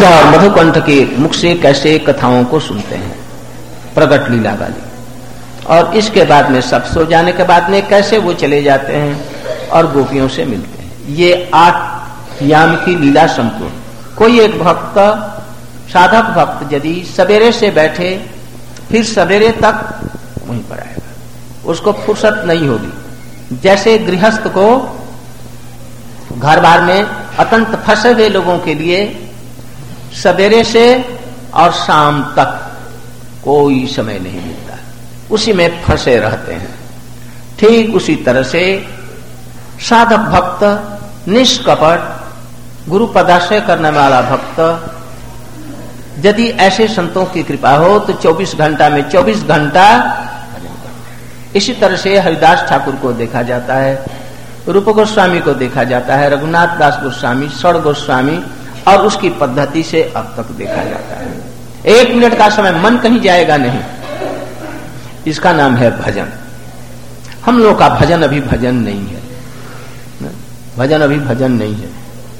और मधुकंठ के मुख से कैसे कथाओं को सुनते हैं, प्रगट लीला वाली। और इसके बाद में सब सो जाने के बाद में कैसे वो चले जाते हैं और गोपियों से मिलते हैं। ये 8 याम की लीला संपूर्ण। कोई एक भक्त, साधक भक्त यदि सवेरे से बैठे फिर सवेरे तक वहीं पर आएगा, उसको फुर्सत नहीं होगी। जैसे गृहस्थ को घर बार में अत्यंत फंसे हुए लोगों के लिए सवेरे से और शाम तक कोई समय नहीं मिलता, उसी में फंसे रहते हैं। ठीक उसी तरह से साधक भक्त, निष्कपट गुरु पदाश्रय करने वाला भक्त, यदि ऐसे संतों की कृपा हो तो 24 घंटा में 24 घंटा। इसी तरह से हरिदास ठाकुर को देखा जाता है, रूप गोस्वामी को देखा जाता है, रघुनाथ दास गोस्वामी, षड गोस्वामी, और उसकी पद्धति से अब तक देखा जाता है। 1 मिनट का समय मन कहीं जाएगा नहीं। इसका नाम है भजन। हम लोग का भजन अभी भजन नहीं है, भजन अभी भजन नहीं है।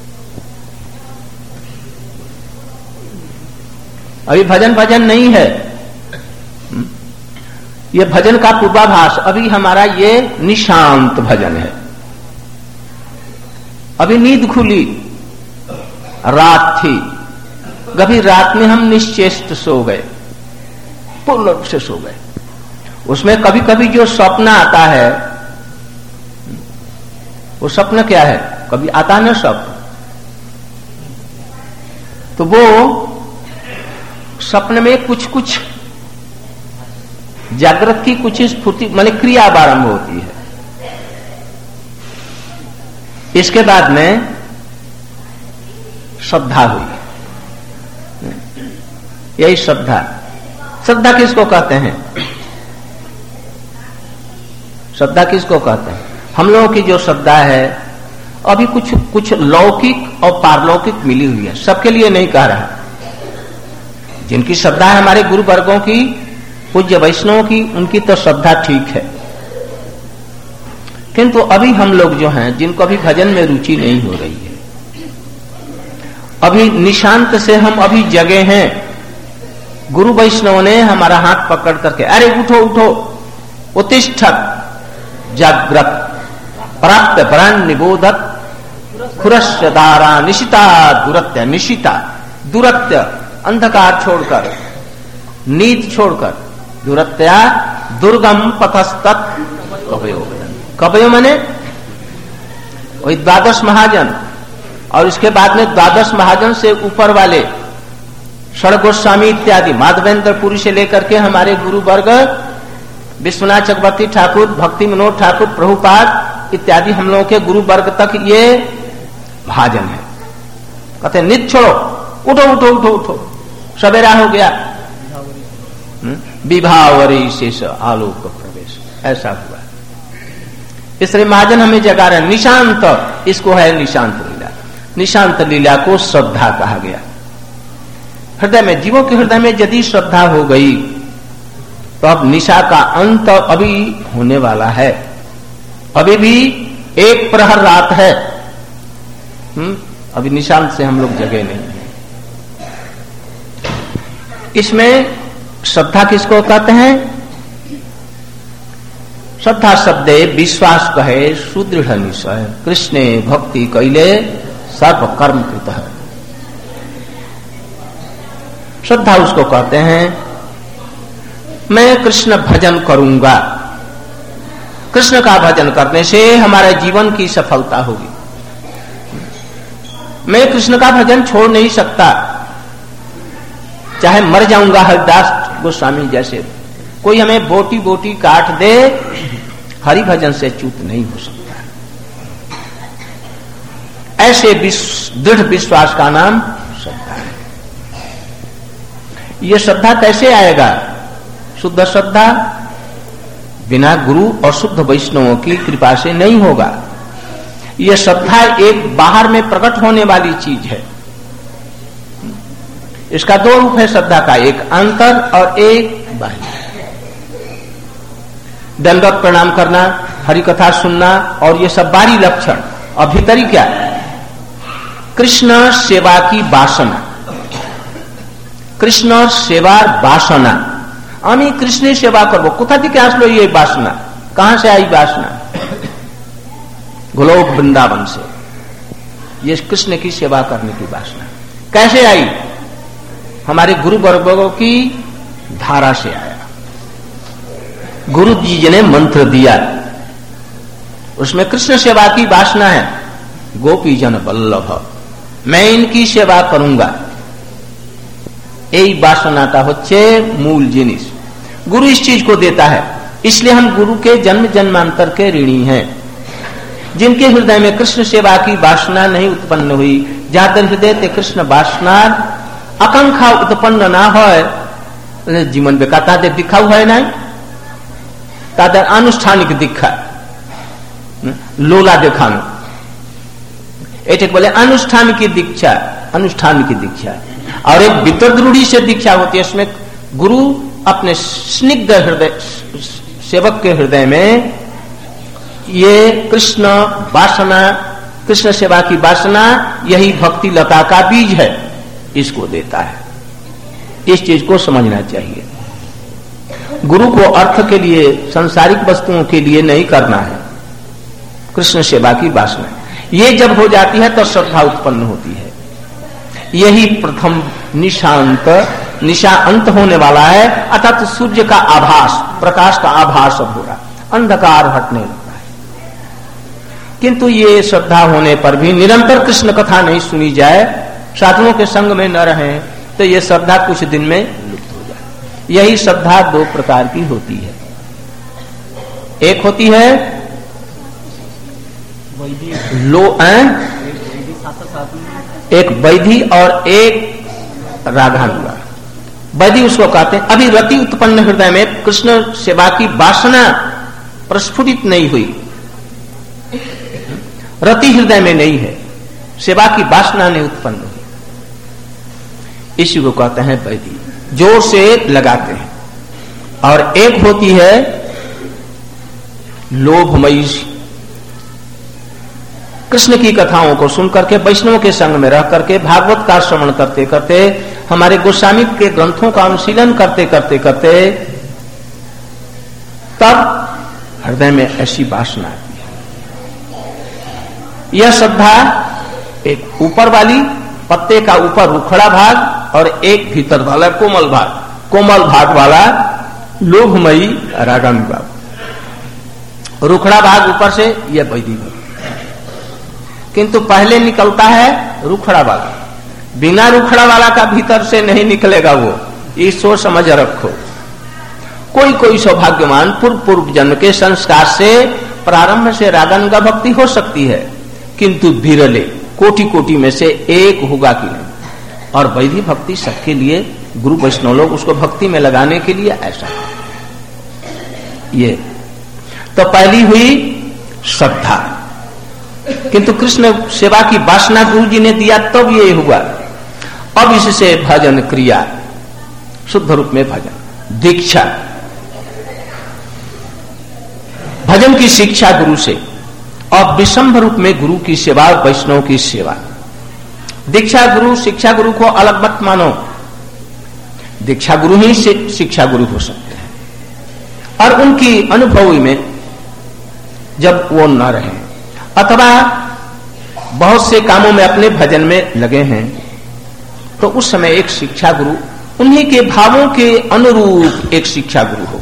अभी भजन नहीं है। ये भजन का पूर्वाभास। अभी हमारा ये निशांत भजन है। अभी नींद खुली, रात थी, कभी रात में हम निश्चेष्ट सो गए, पूर्ण रूप से सो गए। उसमें कभी कभी जो स्वप्न आता है, वो स्वप्न क्या है? कभी आता ना स्वप्न, तो वो स्वप्न में कुछ कुछ जागृत की कुछ स्फूर्ति माने क्रिया आरंभ होती है। इसके बाद में श्रद्धा हुई। यही श्रद्धा। श्रद्धा किसको कहते हैं? श्रद्धा किसको कहते हैं? हम लोगों की जो श्रद्धा है अभी कुछ लौकिक और पारलौकिक मिली हुई है, सबके लिए नहीं कह रहा। जिनकी श्रद्धा है हमारे गुरु वर्गों की, पूज्य वैष्णव की, उनकी तो श्रद्धा ठीक है। किंतु अभी हम लोग जो हैं, जिनको अभी भजन में रुचि नहीं हो रही है, अभी निशांत से हम अभी जगे हैं। गुरु वैष्णव ने हमारा हाथ पकड़ करके, अरे उठो उठो, उत्तिष्ठत जागृत प्राप्त प्राण निबोधक खुरस्य दारा निशिता दुरत्य। निशिता दुरत्य, अंधकार छोड़कर, नींद छोड़कर, दुरत्या दुर्गम पथस्तत् कवयो। कवयो माने वही 12 महाजन, और इसके बाद में 12 महाजन से ऊपर वाले षड गोस्वामी इत्यादि, माधवेंद्र पुरी से लेकर के हमारे गुरु वर्ग, विश्वनाथ चक्रवर्ती ठाकुर, भक्ति मनोहर ठाकुर, प्रभुपाद इत्यादि हम लोगों के गुरु वर्ग तक ये भाजन है। कहते नित छोड़ो, उठो उठो उठो उठो, सवेरा हो गया। विभावरी शेष आलोक प्रवेश, ऐसा हुआ। इसलिए महाजन हमें जगा रहे। निशांत, इसको है निशांत लीला। निशांत लीला को श्रद्धा कहा गया। हृदय में, जीवों के हृदय में यदि श्रद्धा हो गई तो अब निशा का अंत अभी होने वाला है। अभी भी 1 प्रहर रात है। अभी निशांत से हम लोग जगे नहीं हैं। इसमें श्रद्धा किसको कहते हैं? श्रद्धा शब्दे विश्वास कहे सुदृढ़ निश्चय, कृष्णे भक्ति कैले सर्व कर्म कृत है। श्रद्धा उसको कहते हैं मैं कृष्ण भजन करूंगा। कृष्ण का भजन करने से हमारे जीवन की सफलता होगी। मैं कृष्ण का भजन छोड़ नहीं सकता, चाहे मर जाऊंगा। हरिदास गोस्वामी जैसे कोई हमें बोटी बोटी काट दे, हरि भजन से च्युत नहीं हो सकता। ऐसे दृढ़ विश्वास का नाम श्रद्धा है। यह श्रद्धा कैसे आएगा? शुद्ध श्रद्धा बिना गुरु और शुद्ध वैष्णवों की कृपा से नहीं होगा। यह श्रद्धा एक बाहर में प्रकट होने वाली चीज है। इसका 2 रूप है श्रद्धा का, एक अंतर और एक बाह्य। दंडवत प्रणाम करना, हरि कथा सुनना और ये सब बाहरी लक्षण। और भीतरी क्या? कृष्ण सेवा की वासना। কৃষ্ণর সেবার বাসনা, আমি কৃষ্ণের সেবা করব। কোথা থেকে আসলো ये वासना? कहां से आई वासना? गोलोक वृंदावन से ये कृष्ण की सेवा करने की वासना कैसे आई? हमारे गुरु वर्गों की धारा से आया। गुरु जी ने मंत्र दिया, उसमें कृष्ण सेवा की वासना है। गोपी जन वल्लभ, मैं इनकी सेवा करूंगा, यही वासनाटा होच्छे मूल जिनिस। गुरु इस चीज को देता है, इसलिए हम गुरु के जन्म जन्मांतर के ऋणी हैं। जिनके हृदय में कृष्ण सेवा की वासना नहीं उत्पन्न हुई, जातर हृदय ते कृष्ण वासना आकांक्षा उत्पन्न ना होय, जीवन बेका तादे दिखाऊ है ना, तादे आनुष्ठानिक दीक्षा लोला देखानो, एटे बोले अनुष्ठान की दीक्षा, अनुष्ठान की दीक्षा। और एक वितरद्रुढ़ी से दीक्षा होती है, इसमें गुरु अपने स्निग्ध हृदय सेवक के हृदय में ये कृष्ण वासना, कृष्ण सेवा की वासना, यही भक्ति लता का बीज है, इसको देता है। इस चीज को समझना चाहिए। गुरु को अर्थ के लिए, सांसारिक वस्तुओं के लिए नहीं करना है, कृष्ण सेवा की वासना। ये जब हो जाती है तो श्रद्धा उत्पन्न होती है। यही प्रथम निशा अंत होने वाला है, अर्थात सूर्य का आभास, प्रकाश का आभास अब हो रहा, अंधकार हटने लगता है। किंतु ये श्रद्धा होने पर भी निरंतर कृष्ण कथा नहीं सुनी जाए, साधुओं के संग में न रहे, तो ये श्रद्धा कुछ दिन में लुप्त हो जाए। यही श्रद्धा दो प्रकार की होती है। एक होती है एक वैधि और एक रागानुगा। वैधि उसको कहते हैं, अभी रति उत्पन्न हृदय में कृष्ण सेवा की वासना प्रस्फुटित नहीं हुई, रति हृदय में नहीं है, सेवा की वासना नहीं उत्पन्न हुई, इसी को कहते हैं वैधि, जोर से लगाते हैं। और एक होती है लोभमयी, कृष्ण की कथाओं को सुन करके, वैष्णव के संग में रह करके, भागवत का श्रवण करते करते, हमारे गोस्वामी के ग्रंथों का अनुशीलन करते करते करते, तब हृदय में ऐसी वासना आती है। यह श्रद्धा एक ऊपर वाली, पत्ते का ऊपर रुखड़ा भाग, और एक भीतर वाला कोमल भाग वाला लोभमयी रागानुगा। रुखड़ा भाग ऊपर से, यह वैधि भाग। किंतु पहले निकलता है रुखड़ा वाला, बिना रुखड़ा वाला का भीतर से नहीं निकलेगा वो, ये सोच समझ रखो। कोई कोई सौभाग्यवान पूर्व जन्म के संस्कार से प्रारंभ से रागानुगा भक्ति हो सकती है, किंतु विरले कोटि कोटि में से एक होगा कि नहीं। और वैधि भक्ति सबके लिए, गुरु वैष्णव लोग उसको भक्ति में लगाने के लिए ऐसा, ये तो पहली हुई श्रद्धा। किंतु कृष्ण सेवा की वासना गुरु जी ने दिया, तब ये हुआ। अब इससे भजन क्रिया, शुद्ध रूप में भजन, दीक्षा, भजन की शिक्षा गुरु से, और विषम रूप में गुरु की सेवा, वैष्णव की सेवा। दीक्षा गुरु, शिक्षा गुरु को अलग मत मानो, दीक्षा गुरु ही शिक्षा गुरु हो सकते हैं। और उनकी अनुभवी में जब वो न रहे, अथवा बहुत से कामों में अपने भजन में लगे हैं, तो उस समय एक शिक्षा गुरु, उन्हीं के भावों के अनुरूप एक शिक्षा गुरु हो।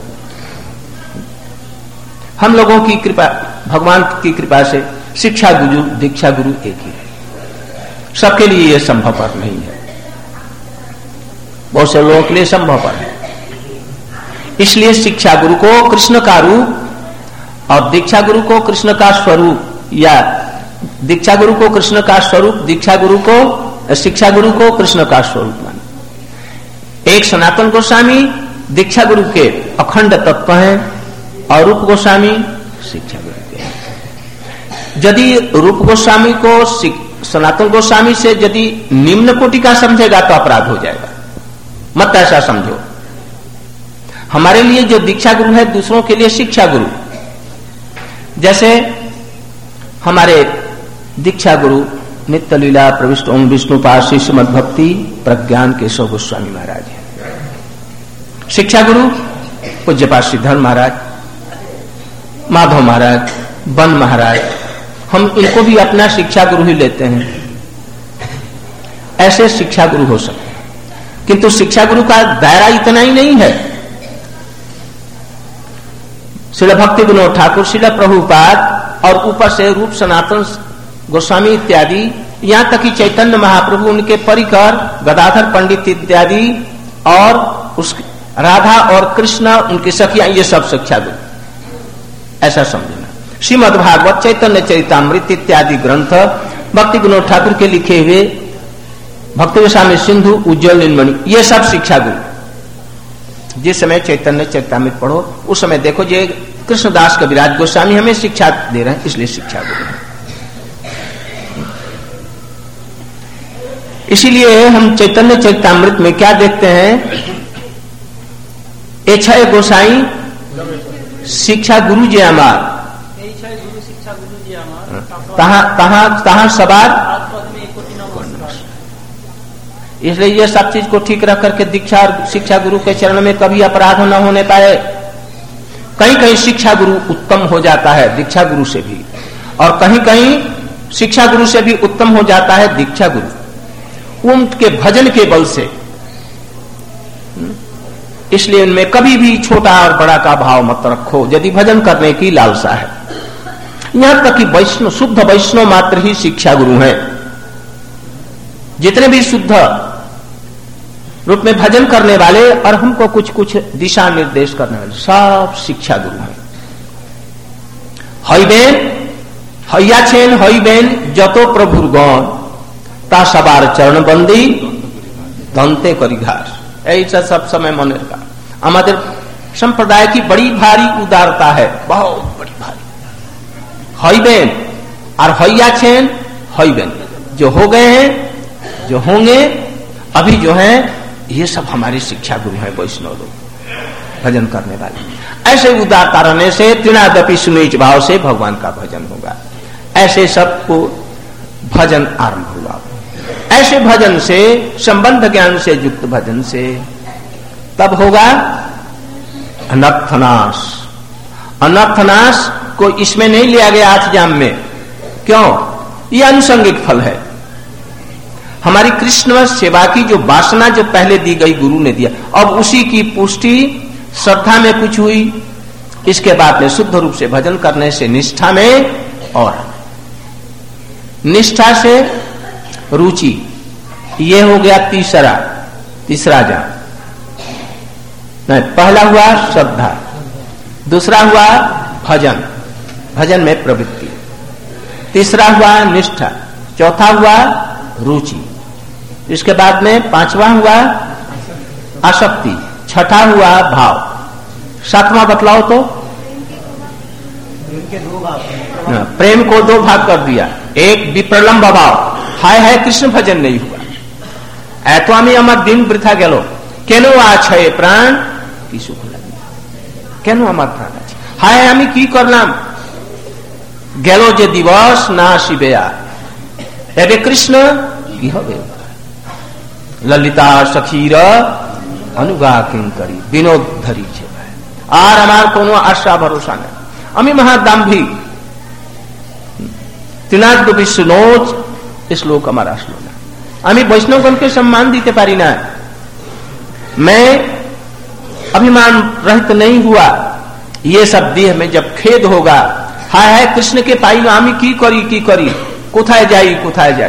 हम लोगों की कृपा, भगवान की कृपा से शिक्षा गुरु, दीक्षा गुरु एक ही है। सबके लिए यह संभवपर नहीं है, बहुत से लोगों के लिए संभवपर है। इसलिए शिक्षा गुरु को कृष्ण का रूप, और दीक्षा गुरु को कृष्ण का स्वरूप, या दीक्षा गुरु को कृष्ण का स्वरूप, दीक्षा गुरु को, शिक्षा गुरु को कृष्ण का स्वरूप माने। एक सनातन गोस्वामी दीक्षा गुरु के अखंड तत्व हैं, और रूप गोस्वामी शिक्षा गुरु के हैं। यदि रूप गोस्वामी को सनातन गोस्वामी से यदि निम्न कोटि का समझेगा तो अपराध हो जाएगा, मत ऐसा समझो। हमारे लिए जो दीक्षा गुरु है, दूसरों के लिए शिक्षा गुरु। जैसे हमारे दीक्षा गुरु नित्य लीला प्रविष्ट ओम विष्णुपाद श्री श्रीमद् भक्ति प्रज्ञान केशव गोस्वामी महाराज, शिक्षा गुरु पूज्यपाद श्रीधर महाराज, माधव महाराज, बन महाराज, हम इनको भी अपना शिक्षा गुरु ही लेते हैं। ऐसे शिक्षा गुरु हो सकते हैं, किंतु शिक्षा गुरु का दायरा इतना ही नहीं है। श्रील भक्ति विनोद ठाकुर, श्रील प्रभुपाद और ऊपर से रूप सनातन गोस्वामी इत्यादि, यहां तक कि चैतन्य महाप्रभु, उनके परिकर, गदाधर पंडित इत्यादि, और उस राधा और कृष्ण उनकी सखियां, ये सब शिक्षा गुरु, ऐसा समझना। श्रीमद् भागवत, चैतन्य चरितामृत इत्यादि ग्रंथ, भक्ति विनोद ठाकुर के लिखे हुए भक्ति गोस्वामी सिंधु, उज्ज्वल नीलमणि, ये सब शिक्षा गुरु। जिस समय चैतन्य चरितामृत पढ़ो उस समय देखो ये कृष्णदास कविराज गोस्वामी हमें शिक्षा दे रहे हैं, इसलिए शिक्षा गुरु है। इसीलिए हम चैतन्य चरितामृत में क्या देखते हैं, ए छह गोसाई शिक्षा गुरु जी हमार, तहां सवार। इसलिए ये सब चीज को ठीक रख करके दीक्षा और शिक्षा गुरु के चरण में कभी अपराध न होने पाए। कहीं कहीं शिक्षा गुरु उत्तम हो जाता है दीक्षा गुरु से भी, और कहीं कहीं शिक्षा गुरु से भी उत्तम हो जाता है दीक्षा गुरु, उनके भजन के बल से। इसलिए उनमें कभी भी छोटा और बड़ा का भाव मत रखो यदि भजन करने की लालसा है। यहां तक कि वैष्णव, शुद्ध वैष्णव मात्र ही शिक्षा गुरु हैं। जितने भी शुद्ध रूप में भजन करने वाले और हमको कुछ कुछ दिशा निर्देश करने वाले सब शिक्षा गुरु हैं। हई बेन हईया छेन हई बेन जतो प्रभुर गण ता सबार चरण बंदी दंते करी घास। ऐसा सब समय मन रखा। हमारे संप्रदाय की बड़ी भारी उदारता है, बहुत बड़ी भारी। हई बेन और हईया छेन हई बेन, जो हो गए हैं, जो होंगे, अभी जो हैं, ये सब हमारे शिक्षा गुरु हैं, वैष्णव लोग भजन करने वाले। ऐसे उदारता रहने से त्रिनादपि सुनीच भाव से भगवान का भजन होगा। ऐसे सबको भजन आरंभ हुआ। ऐसे भजन से, संबंध ज्ञान से युक्त भजन से तब होगा अनर्थनाश। अनर्थनाश को इसमें नहीं लिया गया आठजाम में, क्यों? ये अनुसंगिक फल है। हमारी कृष्ण सेवा की जो वासना जो पहले दी गई गुरु ने दिया, अब उसी की पुष्टि श्रद्धा में कुछ हुई, इसके बाद में शुद्ध रूप से भजन करने से निष्ठा में, और निष्ठा से रुचि, ये हो गया तीसरा जान। नहीं, पहला हुआ श्रद्धा, दूसरा हुआ भजन, भजन में प्रवृत्ति, तीसरा हुआ निष्ठा, चौथा हुआ रुचि, इसके बाद में पांचवा हुआ आसक्ति, छठा हुआ भाव, सातवां बतलाओ तो प्रेम को दो भाग कर दिया। एक विप्रलंब भाव, हाय हाय कृष्ण भजन नहीं हुआ, एतो आमी आमार दिन वृथा गेलो, केनो आछे प्राण की सुख लगी, केनो आमार प्राण आछे, हाय आमी की करलाम, गेलो जे दिवस ना शिबेया, एबे कृष्ण की হবে ललिता सखीर अनुगा किंकरी विनोद धरी छे, আর আমার কোনো আশা ভরসা নেই, আমি মহাদাম্ভিক त्रिनाद विष्णुज श्लोक हमारा श्लोक है। আমি বৈষ্ণবগণ के सम्मान दीते पारी ना, मैं अभिमान रहित नहीं हुआ, ये सब देह में जब खेद होगा, हाय हाय कृष्ण के पाई आमी की करी कोथाय जाई।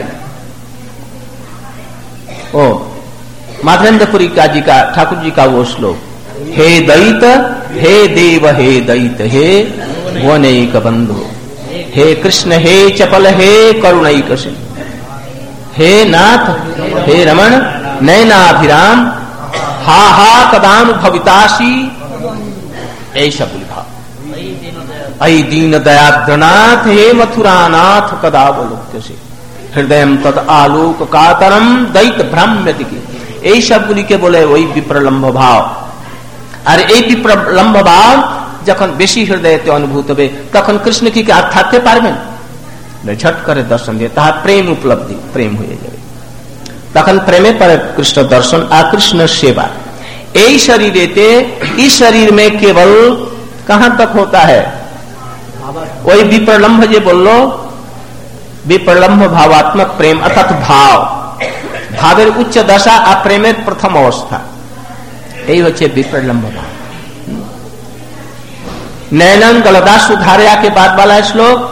ओ माधवेंद्रपुरी का जी का ठाकुर जी का वो श्लोक, हे दैत हे देव हे दैत हे भुवनैक बंधु, हे कृष्ण हे चपल हे करुणैक सिंधु, हे नाथ हे रमण नयनाभिराम, हा हा कदानुभवितासी, ऐसा भाव। ऐ दीन दयाद्रनाथ हे मथुरानाथ कदावलोक्य से, हृदय तद आलोक कातरम दैत भ्राम्यति की, এই সবগুলিকে বলে ওই বিপ্রলম্ব ভাব। আর এই বিপ্রলম্ব ভাব যখন বেশি হৃদয়তে অনুভূত হবে তখন কৃষ্ণ কি আর থাকতে পারবেন? ঝট করে দর্শন দিয়ে তাহার প্রেম উপলব্ধি, প্রেম হয়ে যাবে। তখন প্রেমে পরে কৃষ্ণ দর্শন আর কৃষ্ণ সেবা, यही शरीर रहते, इस शरीर में केवल कहां तक होता है? वही विप्रलंभ जे बोल लो, विप्रलंभ भावात्मक प्रेम अर्थात भावेर उच्च दशा आ प्रेमेर प्रथम अवस्था, यही होच्छे विप्रलंभ भाव। नैनं गलदासु धारया के बाद वाला श्लोक,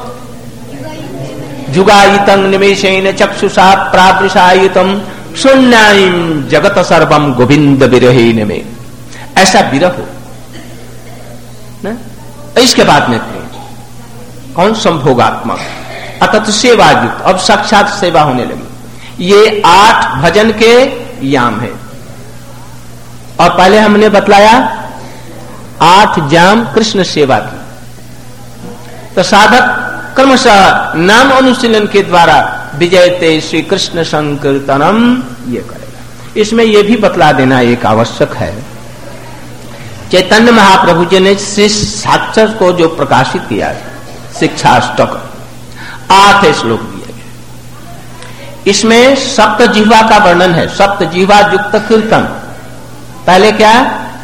जुगायितं निमेषेण चक्षुषा प्रावृषायितं शून्यायं जगत सर्वम गोविंद विरहीन में, ऐसा विरह हो ना। इसके बाद में प्रेम कौन? संभोगात्मक अतत सेवा युक्त, अब साक्षात सेवा होने लगी। ये 8 भजन के याम है। और पहले हमने बतलाया 8 जाम कृष्ण सेवा की। तो साधक क्रमशः नाम अनुशीलन के द्वारा विजयते श्री कृष्ण संकीर्तनम ये करेगा। इसमें यह भी बतला देना एक आवश्यक है, चैतन्य महाप्रभु जी ने श्री साक्षर को जो प्रकाशित किया शिक्षाष्टक 8 श्लोक दिए गए। इसमें सप्त जिह्वा का वर्णन है, सप्त जिह्वा युक्त कीर्तन। पहले क्या?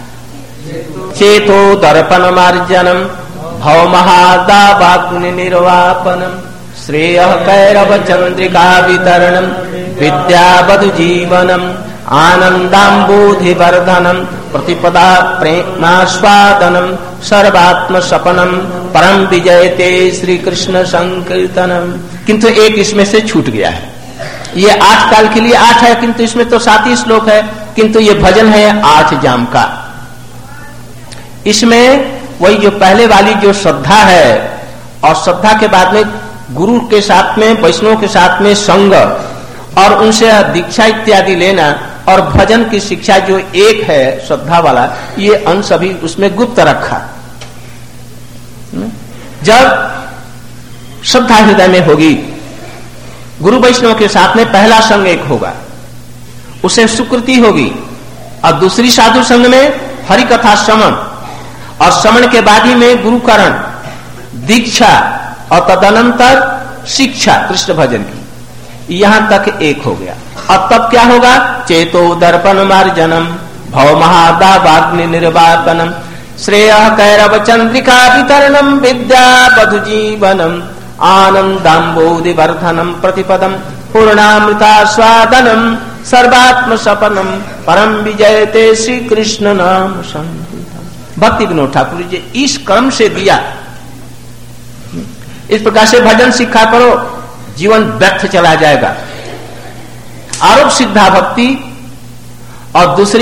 चेतो दर्पण मार्जनम भव महादावाग्नि निर्वापनम श्रेयः कैरव चंद्रिका वितरणम विद्यावधु जीवनम आनंदाम्बोधि वर्धनम प्रतिपदा प्रेमास्वादनम सर्वात्म सपनम परम विजयते श्री कृष्ण संकीर्तनम। किंतु एक इसमें से छूट गया है। ये 8 काल के लिए 8 है, किंतु इसमें तो 7 ही श्लोक है, किंतु ये भजन है 8 जाम का। इसमें वही जो पहले वाली जो श्रद्धा है, और श्रद्धा के बाद में गुरु के साथ में वैष्णव के साथ में संग और उनसे दीक्षा इत्यादि लेना, और भजन की शिक्षा जो एक है श्रद्धा वाला, ये अंश अभी उसमें गुप्त रखा। जब श्रद्धा हृदय में होगी, गुरु वैष्णव के साथ में पहला संग एक होगा, उसे सुकृति होगी, और दूसरी साधु संग में हरि कथा श्रवण, और श्रवण के बाद ही में गुरुकरण दीक्षा, और तदनंतर शिक्षा कृष्ण भजन की, यहां तक एक हो गया। अब तब क्या होगा? चेतो दर्पण मार्जनम भव महादावाग्नि निर्वापनम श्रेयः कैरव चंद्रिका वितरणम विद्यावधु जीवनम आनंदाम्बोधि वर्धनम प्रतिपदम पूर्णामृतास्वादनम सर्वात्म सपनम परम विजयते श्री कृष्ण नाम संकीर्तनम। भक्ति विनोद ठाकुर जी इस क्रम से दिया। इस प्रकार से भजन सीखा करो, जीवन व्यर्थ चला जाएगा। आरोप सिद्धा भक्ति, और दूसरी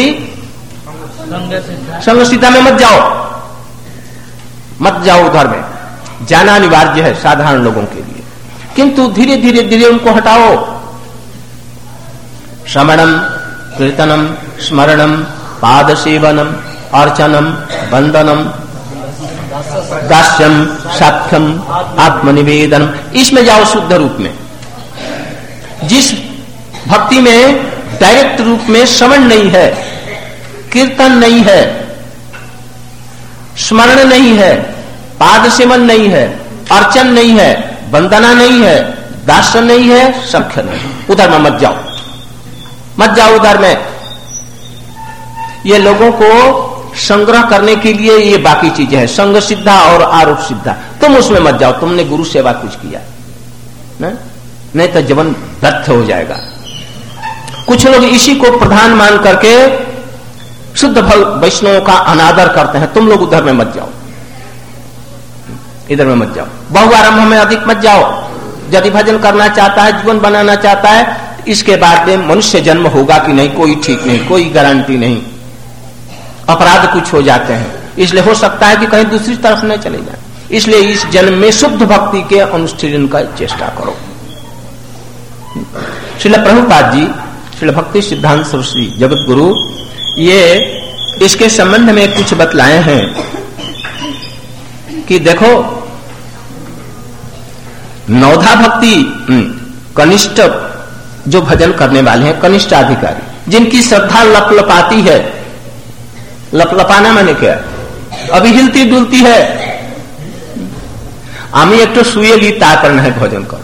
संग सिद्धा में मत जाओ उधर में जाना अनिवार्य है साधारण लोगों के लिए, किंतु धीरे धीरे धीरे उनको हटाओ। श्रवणम कीर्तनम स्मरणम पाद सेवनम अर्चनम वंदनम दास्यम साख्यम आत्मनिवेदनम, इसमें जाओ शुद्ध रूप में। जिस भक्ति में डायरेक्ट रूप में श्रवण नहीं है, कीर्तन नहीं है, स्मरण नहीं है, पाद सेवन नहीं है, अर्चन नहीं है, वंदना नहीं है, दास्य नहीं है, सख्य नहीं, उधर में मत जाओ उधर में। ये लोगों को संग्रह करने के लिए ये बाकी चीजें हैं, संग सिद्धा और आरोप सिद्धा। तुम उसमें मत जाओ, तुमने गुरु सेवा कुछ किया नहीं तो जीवन व्यर्थ हो जाएगा। कुछ लोग इसी को प्रधान मान करके शुद्ध वैष्णवों का अनादर करते हैं। तुम लोग उधर में मत जाओ, इधर में मत जाओ, बहुआरंभ में अधिक मत जाओ। यदि भजन करना चाहता है, जीवन बनाना चाहता है, इसके बाद में मनुष्य जन्म होगा कि नहीं कोई ठीक नहीं, कोई गारंटी नहीं। अपराध कुछ हो जाते हैं, इसलिए हो सकता है कि कहीं दूसरी तरफ न चले जाए। इसलिए इस जन्म में शुद्ध भक्ति के अनुष्ठान का चेष्टा करो। श्रील प्रभुपाद जी, श्रील भक्ति सिद्धांत सरस्वती जगत गुरु, ये इसके संबंध में कुछ बतलाए हैं कि देखो नौधा भक्ति कनिष्ठ जो भजन करने वाले हैं, कनिष्ठ अधिकारी, जिनकी श्रद्धा लपलपाती है। लपलपाना माने क्या? अभी हिलती डुलती है। आमी एक तो सुए ली ताकर नहीं भोजन कर,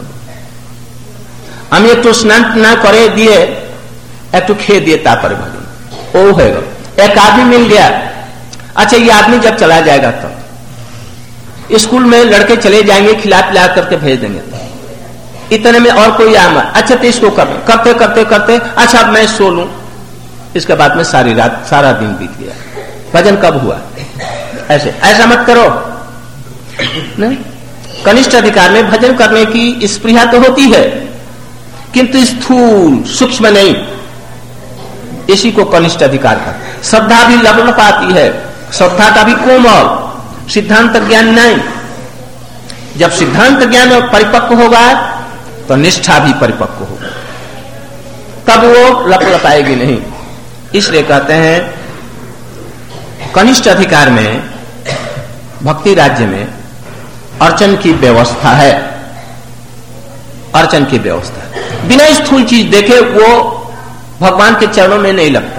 आमी एक तो स्नान न करे दिए एक तो खे दिए तापर भजन ओ है। एक आदमी मिल गया, अच्छा ये आदमी जब चला जाएगा तो स्कूल में लड़के चले जाएंगे, खिला पिला करके भेज देंगे, इतने में और कोई आम, अच्छा तो इसको करते करते करते अच्छा अब मैं सो लूं, इसके बाद में सारी रात सारा दिन बीत गया, भजन कब हुआ? ऐसा मत करो। नहीं? कनिष्ठ अधिकार में भजन करने की स्पृहा तो होती है, किंतु स्थूल सूक्ष्म नहीं, इसी को कनिष्ठ अधिकार का। श्रद्धा भी लपलप आती है, श्रद्धा का भी कोमल, सिद्धांत ज्ञान नहीं। जब सिद्धांत ज्ञान परिपक्व होगा तो निष्ठा भी परिपक्व होगा, तब वो लपलप आएगी नहीं। इसलिए कहते हैं कनिष्ठ अधिकार में, भक्ति राज्य में अर्चन की व्यवस्था है, अर्चन की व्यवस्था। बिना स्थूल चीज देखे वो भगवान के चरणों में नहीं लगता।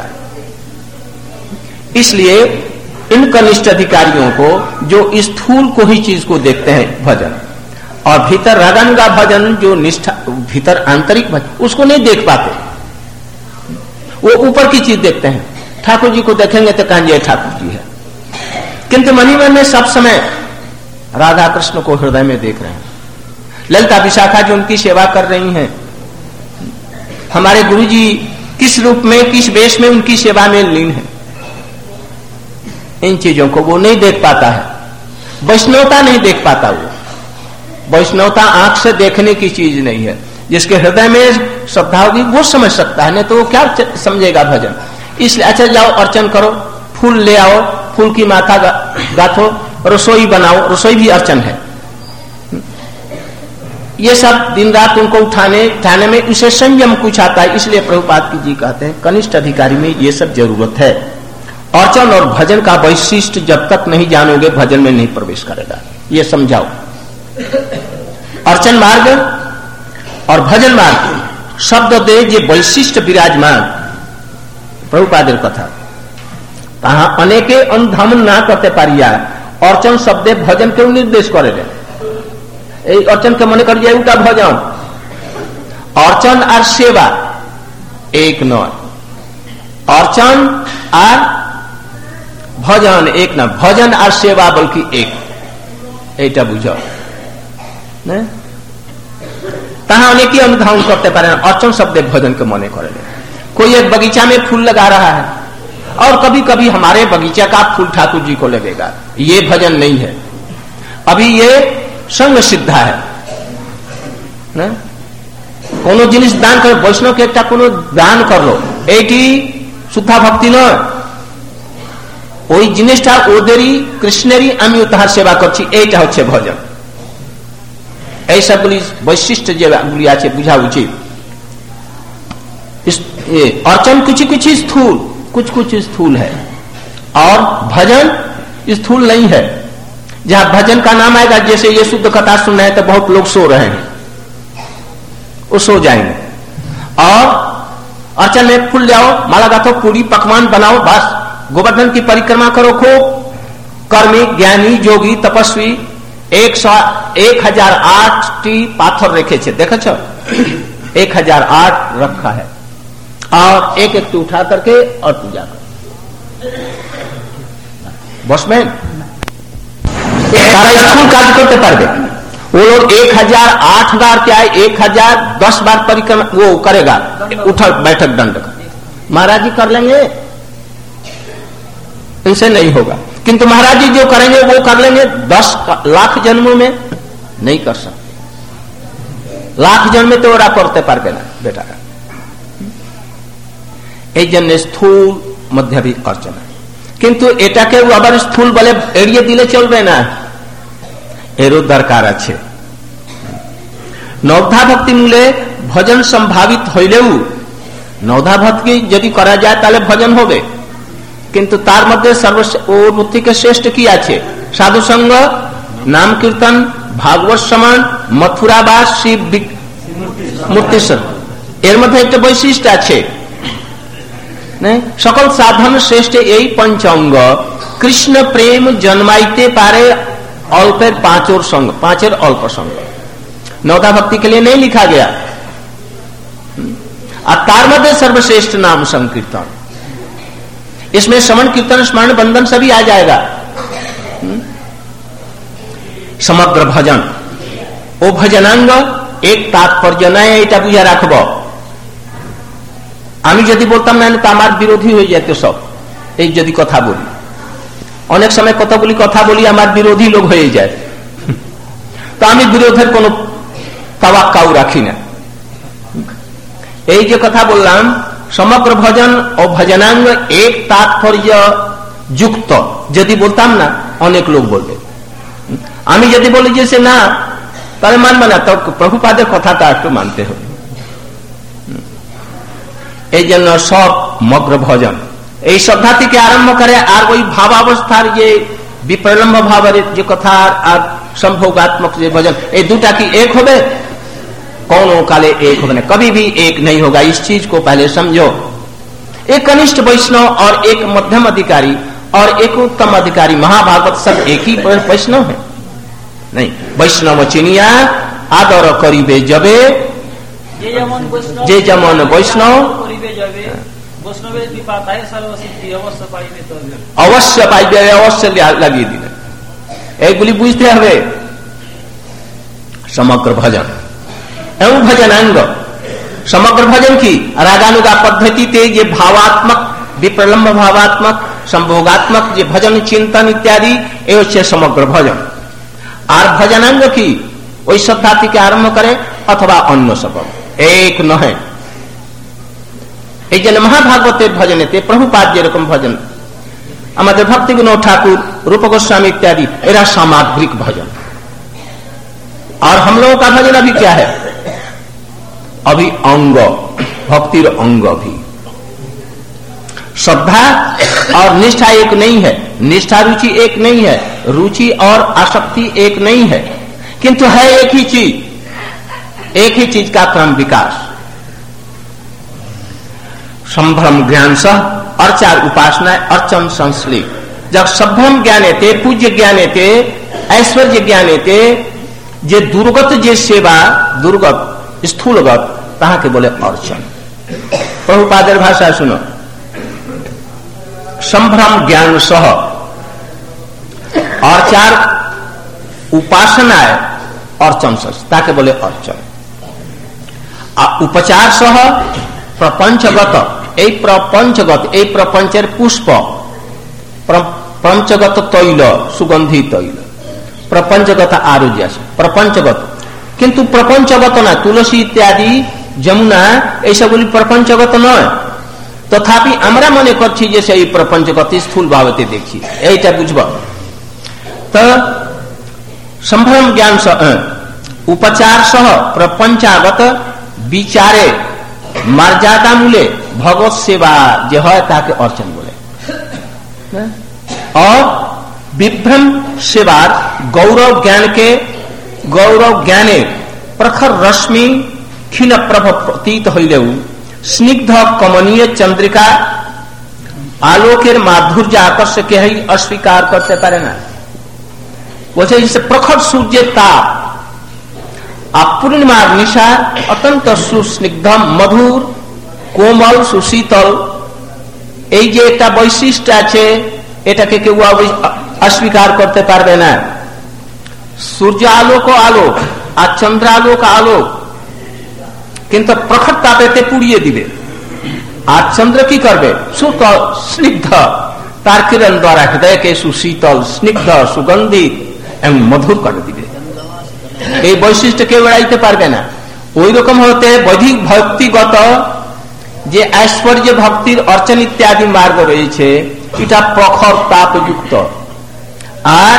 इसलिए इन कनिष्ठ अधिकारियों को जो स्थूल को ही चीज को देखते हैं भजन, और भीतर रागानुगा भजन जो निष्ठा भीतर आंतरिक भजन, उसको नहीं देख पाते, वो ऊपर की चीज देखते हैं। ठाकुर जी को देखेंगे तो कहेंगे ये ठाकुर जी है, किंतु मनी मन में सब समय राधा कृष्ण को हृदय में देख रहे हैं। ललिता विशाखा जो उनकी सेवा कर रही हैं, हमारे गुरु जी किस रूप में किस वेश में उनकी सेवा में लीन है, इन चीजों को वो नहीं देख पाता है। वैष्णवता नहीं देख पाता, वो वैष्णवता आंख से देखने की चीज नहीं है। जिसके हृदय में श्रद्धा होगी वो समझ सकता है, नहीं तो वो क्या समझेगा भजन। इसलिए अच्छा जाओ अर्चन करो, फूल ले आओ, फूल की माथा गाथो, रसोई बनाओ, रसोई भी अर्चन है। ये सब दिन रात उनको उठाने में उसे संयम कुछ आता है। इसलिए प्रभुपाद जी कहते हैं कनिष्ठ अधिकारी में ये सब जरूरत है। अर्चन और भजन का वैशिष्ट जब तक नहीं जानोगे भजन में नहीं प्रवेश करेगा, ये समझाओ। अर्चन मार्ग और भजन मार्ग शब्द दे जे वैशिष्ट विराजमान प्रभुपाद कथा ताहा अनेके अनुधामन ना करते पारिया अर्चन शब्दे भजन के निर्देश करे अर्चन के मन कर जाए भजन अर्चन और सेवा एक नय, अर्चन और भजन एक न, भजन और सेवा बल्कि एक, एटा बुझाओ ना। तहा अनेक अनुधान करते पारे अर्चन शब्द भजन के मने करे। कोई एक बगीचा में फूल लगा रहा है और कभी कभी हमारे बगीचा का फूल ठाकुर जी को लगेगा, ये भजन नहीं है। अभी ये संग सिद्धा है ना। कोनो जिनिस दान कर वैष्णव के एक कोनो दान कर लो, एटी शुद्धा भक्ति न ওই জিনিসটা ওদেরই কৃষ্ণেরই আমি তাহার সেবা করছি, এইটা হচ্ছে ভজন। এই সবগুলি বৈশিষ্ট্য যেগুলি আছে বুঝা উচিত। अर्चन कुछ कुछ स्थूल कुछ कुछ स्थूल है और भजन स्थूल नहीं है। जहां भजन का नाम आएगा, जैसे ये शुद्ध कथा सुन रहे हैं तो बहुत लोग सो रहे हैं, वो सो जाएंगे। और अर्चन में फूल जाओ, माला गाथो, पूरी पकवान बनाओ, बस गोवर्धन की परिक्रमा करो खूब। कर्मी ज्ञानी योगी तपस्वी 1008 पाथर रेखे छे, देखो 1008 रखा है और एक एक उठा करके और पूजा करो। बस में सारा स्कूल कार्य करते पारे वो लोग 1008 बार क्या है 1010 बार परिक्रमा वो करेगा, उठक बैठक दंड का। महाराज जी कर लेंगे, इनसे नहीं होगा। किंतु महाराज जी जो करेंगे वो कर लेंगे, 10 लाख जन्मों में नहीं कर सकते। लाख जन्म में तो ओरा करते पारबे ना बेटा। এই জন্য স্থূল মধ্যবী অর্চনা, কিন্তু এটাকে আবার স্থূল বলে এড়িয়ে দিলে চলবে না, এরও দরকার আছে। নবধা ভক্তি মূলে ভজন সম্ভাবিত হইলেও নবধা ভক্তি যদি করা যায় তাহলে ভজন হবে, কিন্তু তার মধ্যে ওর থেকে শ্রেষ্ঠ কি আছে? সাধু সঙ্গ, নাম কীর্তন, ভাগবত সমান, মথুরাবাস, শিব মূর্তিস্বর, এর মধ্যে একটা বৈশিষ্ট্য আছে। সকল সাধন শ্রেষ্ঠ এই पंचांग कृष्ण प्रेम जन्माइते पारे अल्पेर पांचोर संग, पांचेर अल्प संग। नवधा भक्ति के लिए नहीं लिखा गया। और तार मध्य सर्वश्रेष्ठ नाम संकीर्तन, इसमें श्रवण कीर्तन स्मरण बंधन सभी आ जाएगा। समग्र भजन ओ भजनांग एक तात्पर्य नय এটা বুঝা রাখব। আমি যদি বলতাম না তো আমার বিরোধী হয়ে যেত সব। এই যদি কথা বলি অনেক সময় কথা বলি আমার বিরোধী লোক হয়ে যায়, তো আমি বিরোধের কোনো তাওয়াক্কাও রাখি না। এই যে কথা বললাম সমগ্র ভজন ও ভজনাঙ্গ এক তাৎপর্য যুক্ত, যদি বলতাম না অনেক লোক বলবে। আমি যদি বলি যে সে না তাহলে মানবে না, তো প্রভুপাদের কথাটা একটু মানতে হবে। এই জন্য সব মগ্র ভজন এই শ্রদ্ধা থেকে আরম্ভ করে আর ওই ভাবাবস্থার যে विप्रलंब भाव जो कथा और संभोगात्मक जो भजन ये दूटा की एक होवे, कौनों काले एक होवे, कभी भी एक नहीं होगा। इस चीज को पहले समझो। एक कनिष्ठ वैष्णव और एक मध्यम अधिकारी और एक उत्तम अधिकारी, महाभागवत सब एक ही वैष्णव है नहीं। वैष्णव चिनिया आदर करीबे जबे जे जमन वैष्णव अवश्य पाइबे, अवश्य লাগিয়ে দিলেন। এইগুলি বুঝতে হবে। সমগ্র ভজন এবং ভজনাঙ্গ। সমগ্র ভজন কি রাগানুगा পদ্ধতিতে যে ভাবাত্মক विप्रलंब भावात्मक संभोगात्मक যে ভজন চিন্তন ইত্যাদি এই হচ্ছে সমগ্র ভজন। আর ভজনাঙ্গ কি ওই শ্রদ্ধা থেকে আরম্ভ করে অথবা অন্য সব এক নয়। এই জন্য মহাভাগবতের ভজনেতে প্রভুপাদ যেরকম ভজন, আমাদের ভক্তি বিনোদ ঠাকুর, रूप गोस्वामी इत्यादि एरा सामग्रिक भजन। और हम लोगों का भजन अभी क्या है? अभी अंग, भक्तिर अंग भी। श्रद्धा और निष्ठा एक नहीं है, निष्ठा रुचि एक नहीं है, रुचि और आसक्ति एक नहीं है, किंतु है एक ही चीज, एक ही चीज का क्रम विकास। संभ्रम ज्ञान सह अर्चार उपासना अर्चन संश्लिष्ट। जब संभ्रम ज्ञाने थे, पूज्य ज्ञाने थे, ऐश्वर्य ज्ञाने थे, जे दुर्गत जे सेवा, दुर्गत स्थूलगत तहा के बोले अर्चन। प्रभुपादर भाषा सुनो। संभ्रम ज्ञान सह अर्चार उपासना अर्चन सह ताके बोले अर्चन। उपचार सह प्रपंचगत এই প্রপঞ্চগত এই প্রপঞ্চের পুষ্প, প্রপঞ্চগত তৈল, সুগন্ধি তৈল, প্রপঞ্চগত আরো যে আছে প্রপঞ্চগত, কিন্তু প্রপঞ্চগত না। তুলসী ইত্যাদি, যমুনা এইসবগুলি প্রপঞ্চগত নয়, তথাপি আমরা মনে করছি যে সেই প্রপঞ্চগত স্থূল ভাবতে দেখছি, এইটা বুঝব। তো সম্ভ্রম জ্ঞান সহ উপচার সহ প্রপঞ্চাগত বিচারে मर्यादा मूले भगवत सेवा जो है ताके अर्चन बोले। और विभ्रम सेवा गौरव ज्ञान के गौरव ज्ञाने प्रखर रश्मि क्षीण प्रभ प्रतीत हইলেও स्निग्ध कमनीय चंद्रिका आलोकेर माधुर्य आकर्षके ही अस्वीकार करते पारे ना। बोलছে जैसे प्रखर सूर्य ताप पूर्णिमार निशा अत्यंत सुस्निग्ध मधुर कोमल सुशीतल, এই যে একটা বৈশিষ্ট্য আছে এটাকে কেউ অস্বীকার করতে পারবে না। সূর্য আলোক আলোক আর চন্দ্র আলোক আলোক, কিন্তু প্রখর তাপেতে পুড়িয়ে দিবে। আর চন্দ্র কি করবে? সুতল স্নিগ্ধ তার কিরণ দ্বারা হৃদয়কে সুশীতল স্নিগ্ধ সুগন্ধি এবং মধুর করে দিবে। এই বৈশিষ্ট্য কেউ এড়াইতে পারবে না। ওই রকম হতে বৈদিক ভক্তিগত যে ঐশ্বর্য ভক্তির অর্চন ইত্যাদি মার্গ রয়েছে এটা প্রখর তাপযুক্ত। আর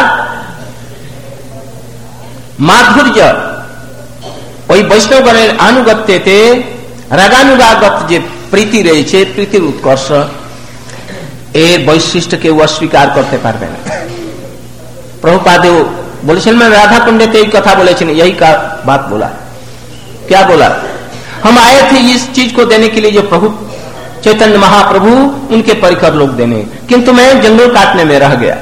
মাধুর্য ওই বৈষ্ণবগণের আনুগত্যতে রাগানুরাগত যে প্রীতি রয়েছে, প্রীতির উৎকর্ষ, এর বৈশিষ্ট্য কেউ অস্বীকার করতে পারবে না। প্রভুপাদেও बोले मैं राधा कुंड तो एक कथा बोले यही का बात बोला। क्या बोला? हम आए थे इस चीज को देने के लिए जो प्रभु चैतन्य महाप्रभु उनके परिकर लोग देने, किंतु मैं जंगल काटने में रह गया।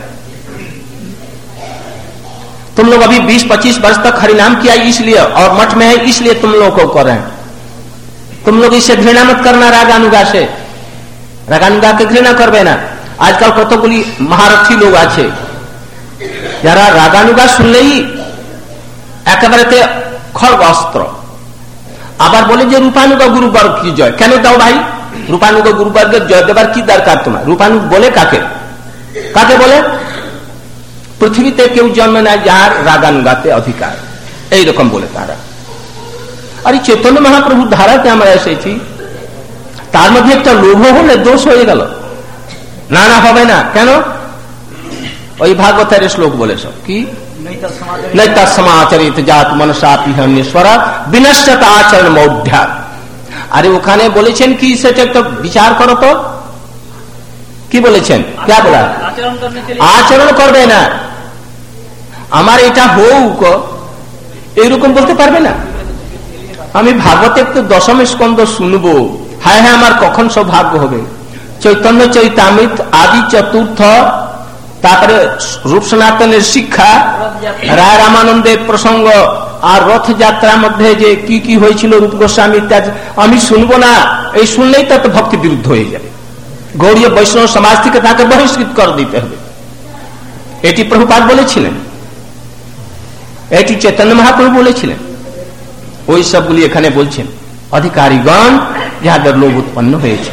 तुम लोग अभी 20-25 वर्ष तक हरिनाम किया इसलिए और मठ में है इसलिए तुम लोग को कर रहे हैं। तुम लोग इससे घृणा मत करना, रागानुगा से, रागानुगा के घृणा करबे ना। আজকাল কতগুলি মহারথী লোক আছে যারা রাগানুগা শুনলেই একেবারে খড়গ অস্ত্র, আবার বলে যে রূপানুগ গুরুবর্গ কি জয়। কেন দাও ভাই? রূপানুগ গুরুবর্গের জয় দেবার কি দরকার তোমার? রূপানুগ বলে কাকে? কাকে বলে? পৃথিবীতে কেউ জন্মে না যার রাগানুগাতে অধিকার, এইরকম বলে তারা। আর এই চৈতন্য মহাপ্রভুর ধারাতে আমরা এসেছি, তার মধ্যে একটা লোভ হলে দোষ হয়ে গেল। না না, হবে না। কেন? ওই ভাগবতের শ্লোক বলেছ কি, নৈতা সমাচরিত জাত মনসা পিহন্যেশ্বর বিনশ্বত আচরণ মৌঢ্যাৎ। আরে ওখানে বলেছেন কি, সেটা একটা বিচার করো তো। কি বলেছেন? কে বলা? আচরণ করবে না। আমার এটা হোক এইরকম বলতে পারবে না। আমি ভাগবতের তো দশম স্কন্ধ শুনবো, হায় হ্যাঁ আমার কখন সৌভাগ্য হবে। চৈতন্য চৈতামৃত আদি চতুর্থ, তারপরে রূপ সনাতনের শিক্ষা, রায় রামানন্দের প্রসঙ্গ, আর রথযাত্রার মধ্যে যে কি কি হয়েছিল রূপ গোস্বামী ইত্যাদি আমি শুনবো না। এই শুনলেই তো ভক্তি বিরুদ্ধ হয়ে যাবে। গৌড়ীয় বৈষ্ণব সমাজ থেকে তাকে বহিষ্কৃত করে দিতে হবে। এটি প্রভুপাদ বলেছিলেন, এটি চৈতন্য মহাপ্রভু বলেছিলেন। ওই সবগুলি এখানে বলছেন অধিকারীগণ যাহাদের লোভ উৎপন্ন হয়েছে,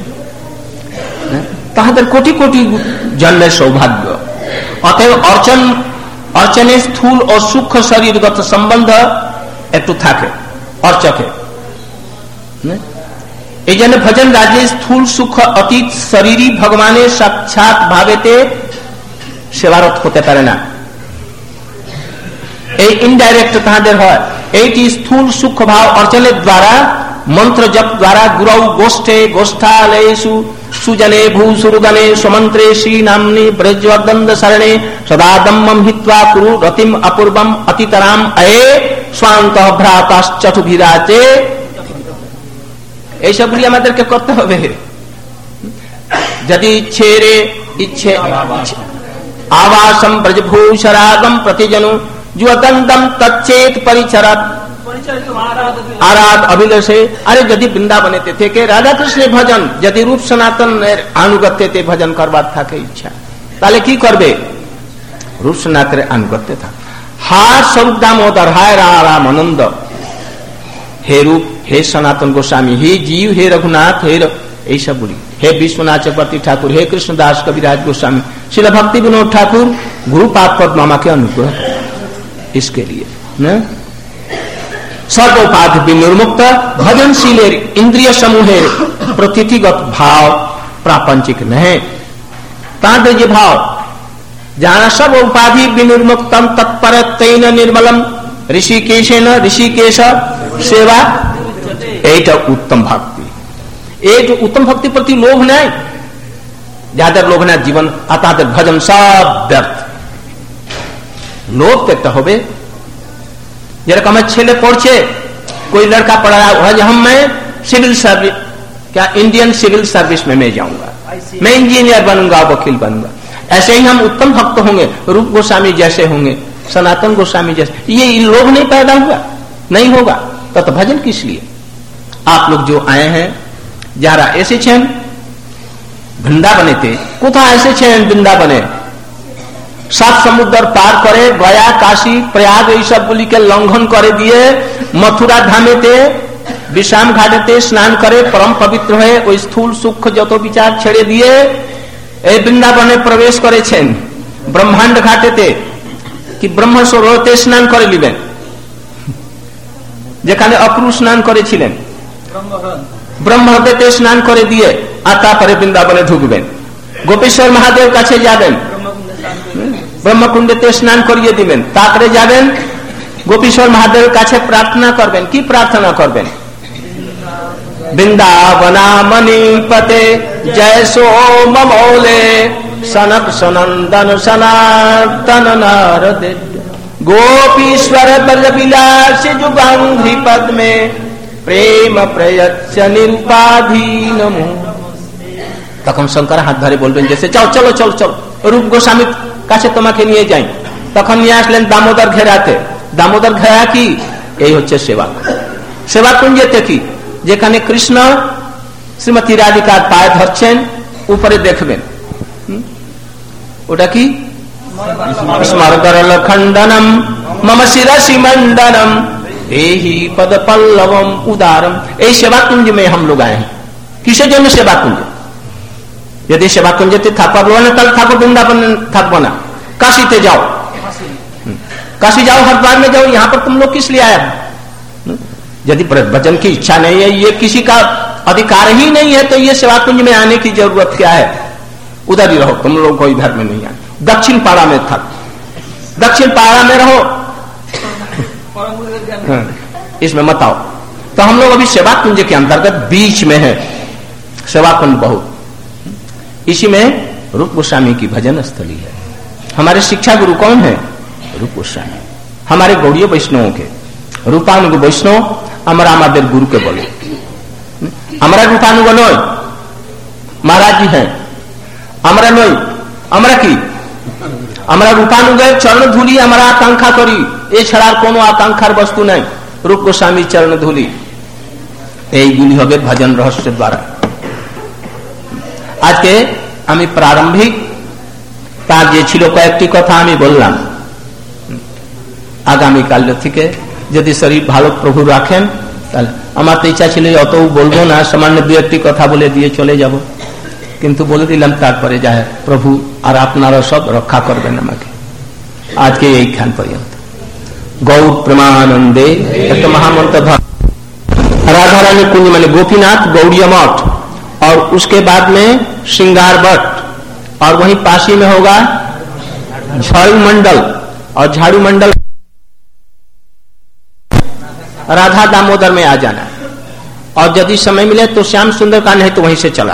তাহাদের কোটি কোটি জন্মের সৌভাগ্য। অতএব অর্চনের স্থূল ও সূক্ষ্ম শরীরগত সম্বন্ধ একটু থাকে অর্চকে। এই জন্য ভজন রাজ্যে স্থূল সূক্ষ্ম অতীত শরীরই ভগবানের সাক্ষাৎ ভাবেতে সেবারত হতে পারে না। এই ইনডাইরেক্ট তাহাদের হয়। এইটি স্থূল সূক্ষ্ম ভাব অর্চনের দ্বারা, মন্ত্র জপ দ্বারা গুরৌ গোষ্ঠে গোষ্ঠালয়েষু সুজনে ভূসুরগণে সমন্ত্রে শ্রী নাম্নি ব্রজবদন্দ শরণে সদা দম্মম হিত্বা কুরু রতিম অপূর্বম অতিতরাম অয়ে স্বান্ত ভ্রাতাশ্চতুভিরাচে। এইসবগুলি আমাদেরকে করতে হবে। যদি ইচ্ছে আবাসম ব্রজভূষরাগম প্রতিজনু যুবতন্দম তচ্চেত পরিচরত आराध अभिलषे। अरे यदि वृंदावनेते थे के राधा कृष्ण भजन, यदि रूप सनातन अनुगत्य भजन करवार থাকে ইচ্ছা, তাহলে কি করবে? রূপ সনাতনের अनुगत्य था। हार स्वरूप दामोदर, हाय राम आनंद, हे रूप, हे सनातन गोस्वामी, हे जीव, हे रघुनाथ, हे এই সব বলি, हे विश्वनाथ चक्रवर्ती ठाकुर, हे कृष्णदास कविराज गोस्वामी, श्रील भक्ति विनोद ठाकुर, गुरु पाद पद्म मामा के अनुग्रह। इसके लिए न सर्वोपाधि विनिर्मुक्त भजनशील इंद्रिय समूहेर प्रतीतिगत भाव प्रापंचिक नहीं। तांते जे भाव जाना सब उपाधि विनिर्मुक्तम तत्पर तैन निर्मलम ऋषिकेशेन ऋषिकेश सेवा, এইটা उत्तम भक्ति। এইটা उत्तम भक्ति प्रति लोभ नहीं, যাদের লোভ না জীবন তাদের ভজন সব ব্যর্থ। লোভ তো একটা হবে। যেরকম ছেলে পড়ছে, कोई लड़का पढ़ रहा है, मैं सिविल सर्विस, क्या इंडियन सिविल सर्विस में मैं जाऊंगा, मैं इंजीनियर बनूंगा, वकील बनूंगा। ऐसे ही हम उत्तम भक्त होंगे, रूप गोस्वामी जैसे होंगे, सनातन गोस्वामी जैसे। ये लोभ नहीं पैदा हुआ, नहीं होगा तो भजन किस लिए? आप लोग जो आए हैं যারা এসেছেন বৃন্দাবনেতে, কোথায় এসেছেন? বৃন্দাবনে সাত সমুদ্র পার করে গয়া কাশী প্রয়াগ এই সবগুলিকে লঙ্ঘন করে দিয়ে মথুরা ধামেতে विश्राम घाटेते स्नान करे परम पवित्र হয়ে ওই স্থূল সূক্ষ্ম যত বিচার ছেড়ে দিয়ে এই বৃন্দাবনে প্রবেশ করেছেন। ব্রহ্মাণ্ড ঘাটেতে কি ব্রহ্ম সরোবরে স্নান করে নিবেন, যেখানে অক্রু স্নান করেছিলেন, ব্রহ্মহ্রদেতে স্নান করে দিয়ে আর তারপরে বৃন্দাবনে ঢুকবেন। গোপেশ্বর মহাদেব কাছে যাবেন, ব্রহ্মকুণ্ডেতে স্নান করিয়ে দিবেন, তারপরে যাবেন গোপেশ্বর মহাদেবের কাছে প্রার্থনা করবেন। কি প্রার্থনা করবেন? বৃন্দাবনা মণিপতে জয় সোম মৌলে সনক সনন্দন সনাতন নারদে গোপীশ্বর ব্রজ বিলাস যুগাঙ্ঘ্রি পদ্মে প্রেম প্রয়চ্ছ নিরুপাধীন। তখন শঙ্কর হাত ধরে বলবেন যে চলো চলো চলো চলো রূপ গোস্বামীর কাছে তোমাকে নিয়ে যাই। তখন নিয়ে আসলেন দামোদর ঘেরাতে। দামোদর ঘেরা কি? এই হচ্ছে সেবা। সেবা কুঞ্জেতে কি? যেখানে কৃষ্ণ শ্রীমতী রাধিকার পায়ে ধরছেন, উপরে দেখবেন ওটা কি? স্মরগরল খণ্ডনম মম শিরসি मंडनम एहि पद पल्लवम उदारम। এই সেবা কুঞ্জ में हम लोग आए हैं। কিসের জন্য সেবা কুঞ্জ? যদি সেবা কুঞ্জতে থাকবো না তাহলে থাকো, वृंदावन থাকবো না, काशी जाओ, काशी जाओ, हरिद्वार में जाओ, यहाँ पर तुम लोग किस लिए आए? यदि भजन की इच्छा नहीं है, ये किसी का अधिकार ही नहीं है, तो ये सेवा कुंज में आने की जरूरत क्या है? उधर ही रहो, तुम लोग को इधर में नहीं आए। दक्षिण पाड़ा में थक, दक्षिण पाड़ा में रहो, इसमें मत आओ। तो हम लोग अभी सेवा कुंज के अंतर्गत बीच में है, सेवा कुंज बहुत, इसी में रूप गोस्वामी की भजन स्थली है। हमारे शिक्षा गुरु कौन है? रूप गोस्वामी। हमारे गौड़ीय वैष्णवों के रूपानुग वैष्णव আমরা আমাদের গুরুকে বলে, আমরা রূপানুগ নই, महाराज जी हैं, আমরা নই। আমরা কি? আমরা রূপানুগের চরণ ধুলি আমরা আকাঙ্ক্ষা করি, এছাড়া কোনো আকাঙ্ক্ষার বস্তু নাই। রূপ গোস্বামী চরণ ধুলি, এইগুলি হবে ভজন রহস্যের দ্বারা। আজকে আমি প্রারম্ভিক তার যে ছিল কয়েকটি কথা আমি বললাম। আগামী কাল থেকে যদি শরীর ভালো প্রভু রাখেন, তাহলে আমার তো ইচ্ছা ছিল অতও বলবো না, সামান্য দু একটি কথা বলে দিয়ে চলে যাব, কিন্তু বলে দিলাম তারপরে যায় প্রভু আর আপনারা সব রক্ষা করবেন আমাকে। আজকে এইখান পর্যন্ত। गौर प्रेमानंदे एक महामंत्र राधा रानी कुंज माने गोपीनाथ गौड़िया मठ, और उसके बाद में श्रृंगार भट्ट, और वहीं पासी में होगा झाड़ू मंडल, और झाड़ू मंडल राधा दामोदर में आ जाना, और यदि समय मिले तो श्याम सुंदर का नहीं तो वहीं से चला।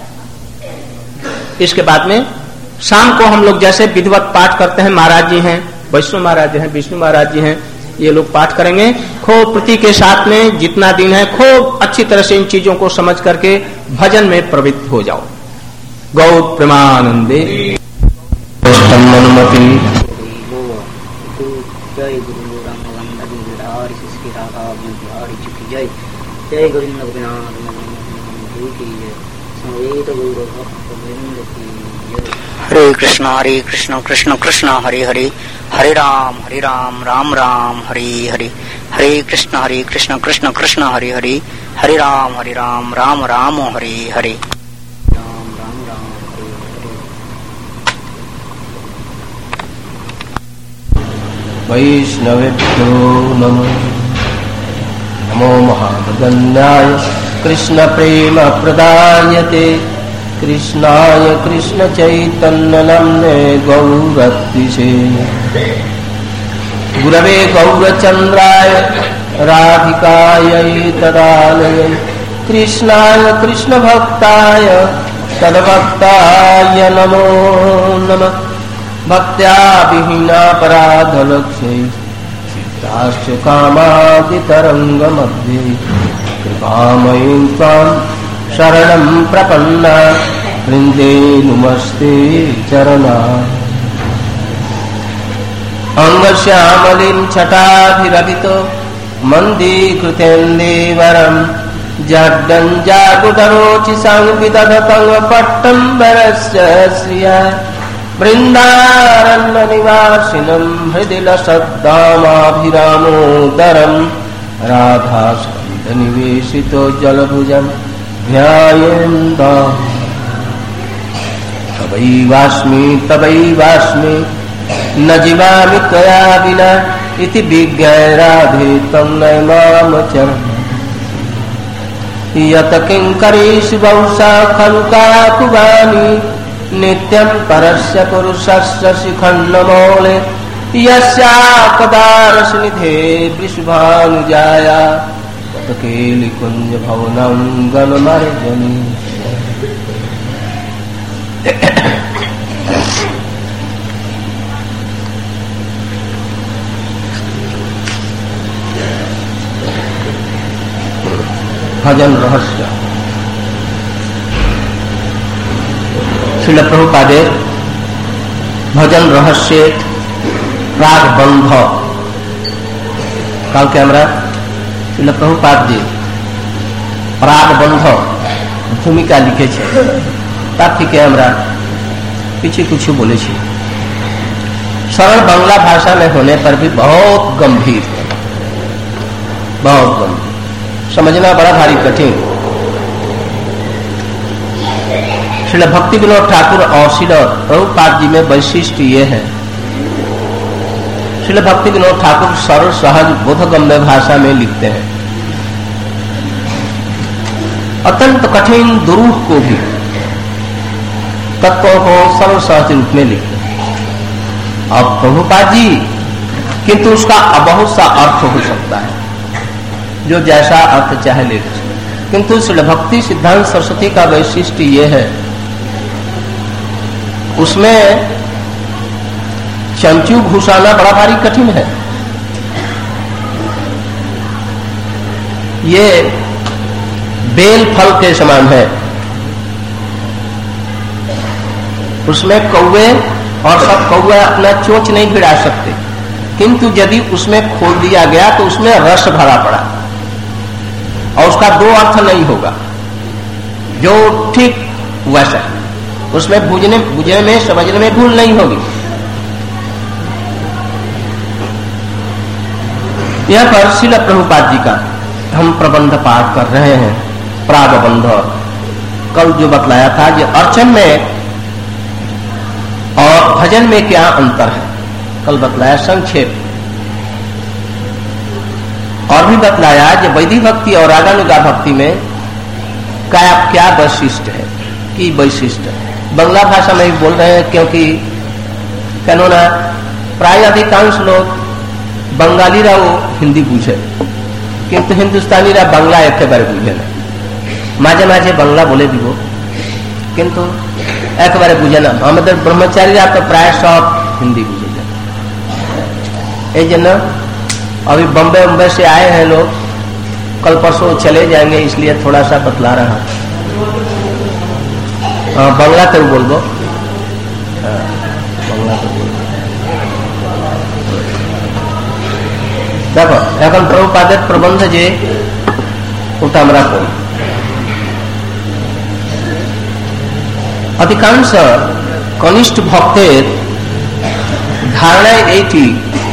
इसके बाद में शाम को हम लोग जैसे विधिवत पाठ करते हैं, महाराज जी हैं, वैष्णव महाराज जी हैं, विष्णु महाराज जी हैं, ये लोग पाठ करेंगे। खूब प्रीति के साथ में जितना दिन है खूब अच्छी तरह से इन चीजों को समझ करके भजन में प्रवृत्त हो जाओ। गौर प्रेमानंदे जय गुरु राम जय जय गोविंद हरे कृष्ण कृष्ण कृष्ण हरे हरे, हरे राम राम राम हरे हरे, हरे कृष्ण कृष्ण कृष्ण हरे हरे, हरे राम राम राम हरे हरे, राम राम राम हरे हरे। वैष्णवेभ्यो नमो नमो महाभगन्याय कृष्ण प्रेम प्रदायते, कृष्णाय कृष्ण चैतन्य नाम्ने गौरत्रिसे, गुरवे गौरचन्द्राय राधिकायै तदालये, कृष्णाय कृष्ण भक्ताय तद्भक्ताय नमो नमः। भक्त्या विहीनापराधलक्ष्यै चित्ताश्च कामादितरङ्गमध्ये, कृपामयीं त्वां शरणं प्रपन्ना वृन्दे नुमस्ते चरणा। अंगश्यामलिं छटाभिरभितो मन्दीकृतेन्दीवरं, जड्डं जागुदरोचि संविदधतं पट्टम्बरस्य श्रिया, वृन्दारण्यनिवासिनं हृदि लसद्दामाभिरामोदरं, राधास्कन्धनिवेशितो जलभुजं ध्यायेन्दा। तवैवास्मि न जीवामि त्वया विना, इति विज्ञाय राधे तं नैमामचरम्। यत किङ्करीषु बहुशा खलु काकुवानि, नित्यं परस्य पुरुषस्य शिखण्डमौले, यस्याकदारसनिधे वृषभानुजाया, केलिकुंज भवनं गणमार्जनी। भजन रहस्य श्रील प्रभुपादे भजन रहस्य राग बंध काल के हमरा श्रील प्रभुपाद जी राग बंध भूमिका लिखे तार थी हमरा কিছু কিছু বলেছি। सरल बांग्ला भाषा में होने पर भी बहुत गंभीर, बहुत गंभीर, समझना बड़ा भारी कठिन। श्रील भक्ति विनोद ठाकुर और श्रील प्रभुपाद जी में वैशिष्ट ये है, श्रील भक्ति विनोद ठाकुर सरल सहज बोधगम्य भाषा में लिखते हैं, अत्यंत कठिन दुरूह को भी तत्वों को सरल सहज रूप में लिखते हैं। अब प्रभुपाद जी किंतु उसका बहुत सा अर्थ हो सकता है, जो जैसा अर्थ चाहे ले, किंतु श्री भक्ति सिद्धांत सरस्वती का वैशिष्ट ये है, उसमें चमचू घुसाना बड़ा भारी कठिन है। ये बेल फल के समान है, उसमें कौवे और सब कौवे अपना चोंच नहीं भिड़ा सकते, किंतु यदि उसमें खोल दिया गया तो उसमें रस भरा पड़ा और उसका दो अर्थ नहीं होगा, जो ठीक वैसा उसमें बुझने में समझने में भूल नहीं होगी। यह पर श्रील प्रभुपाद जी का हम प्रबंध पाठ कर रहे हैं, प्रागबंध। कल जो बतलाया था कि अर्चन में और भजन में क्या अंतर है, कल बतलाया संक्षेप, और भी बतलाया कि वैदिक भक्ति और रागानुगा भक्ति में क्या वैशिष्ट है, कि वैशिष्ट बांग्ला भाषा में भी बोल रहे हैं, क्योंकि कैनोना प्राय अधिकांश लोग बंगाली रा वो हिंदी पूछे, किंतु हिंदुस्तानी रा बांग्ला एक बारे बुझे ना, माजे माजे बांग्ला बोले भी वो, किंतु एक बारे बुझे ना। हमारे ब्रह्मचारी रा तो प्राय सब हिंदी बुझे जन। अभी बम्बे से आए हैं लोग, कल परसों चले जाएंगे, इसलिए थोड़ा सा बतला रहा। बांग्ला तो बोल दो, बांग्ला तो बोल देखो এখন প্রভুপাদের প্রবন্ধ যে ওটা আমরা পড়ি। अधिकांश कनिष्ठ भक्तेर धारणाय एटी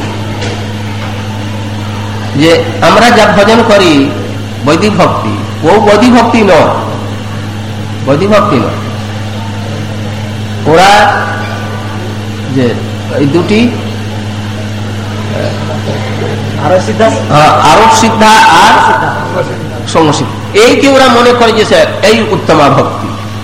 जे আমরা যা ভজন করি বৈদিক ভক্তি, ও বৈদিক ভক্তি নয়, বৈদিক ভক্তি নয়। ওরা যে এই দুটি আরোপ সিদ্ধা আর সংসিদ্ধা, এইকে ওরা মনে করে যে এই উত্তমা ভক্তি।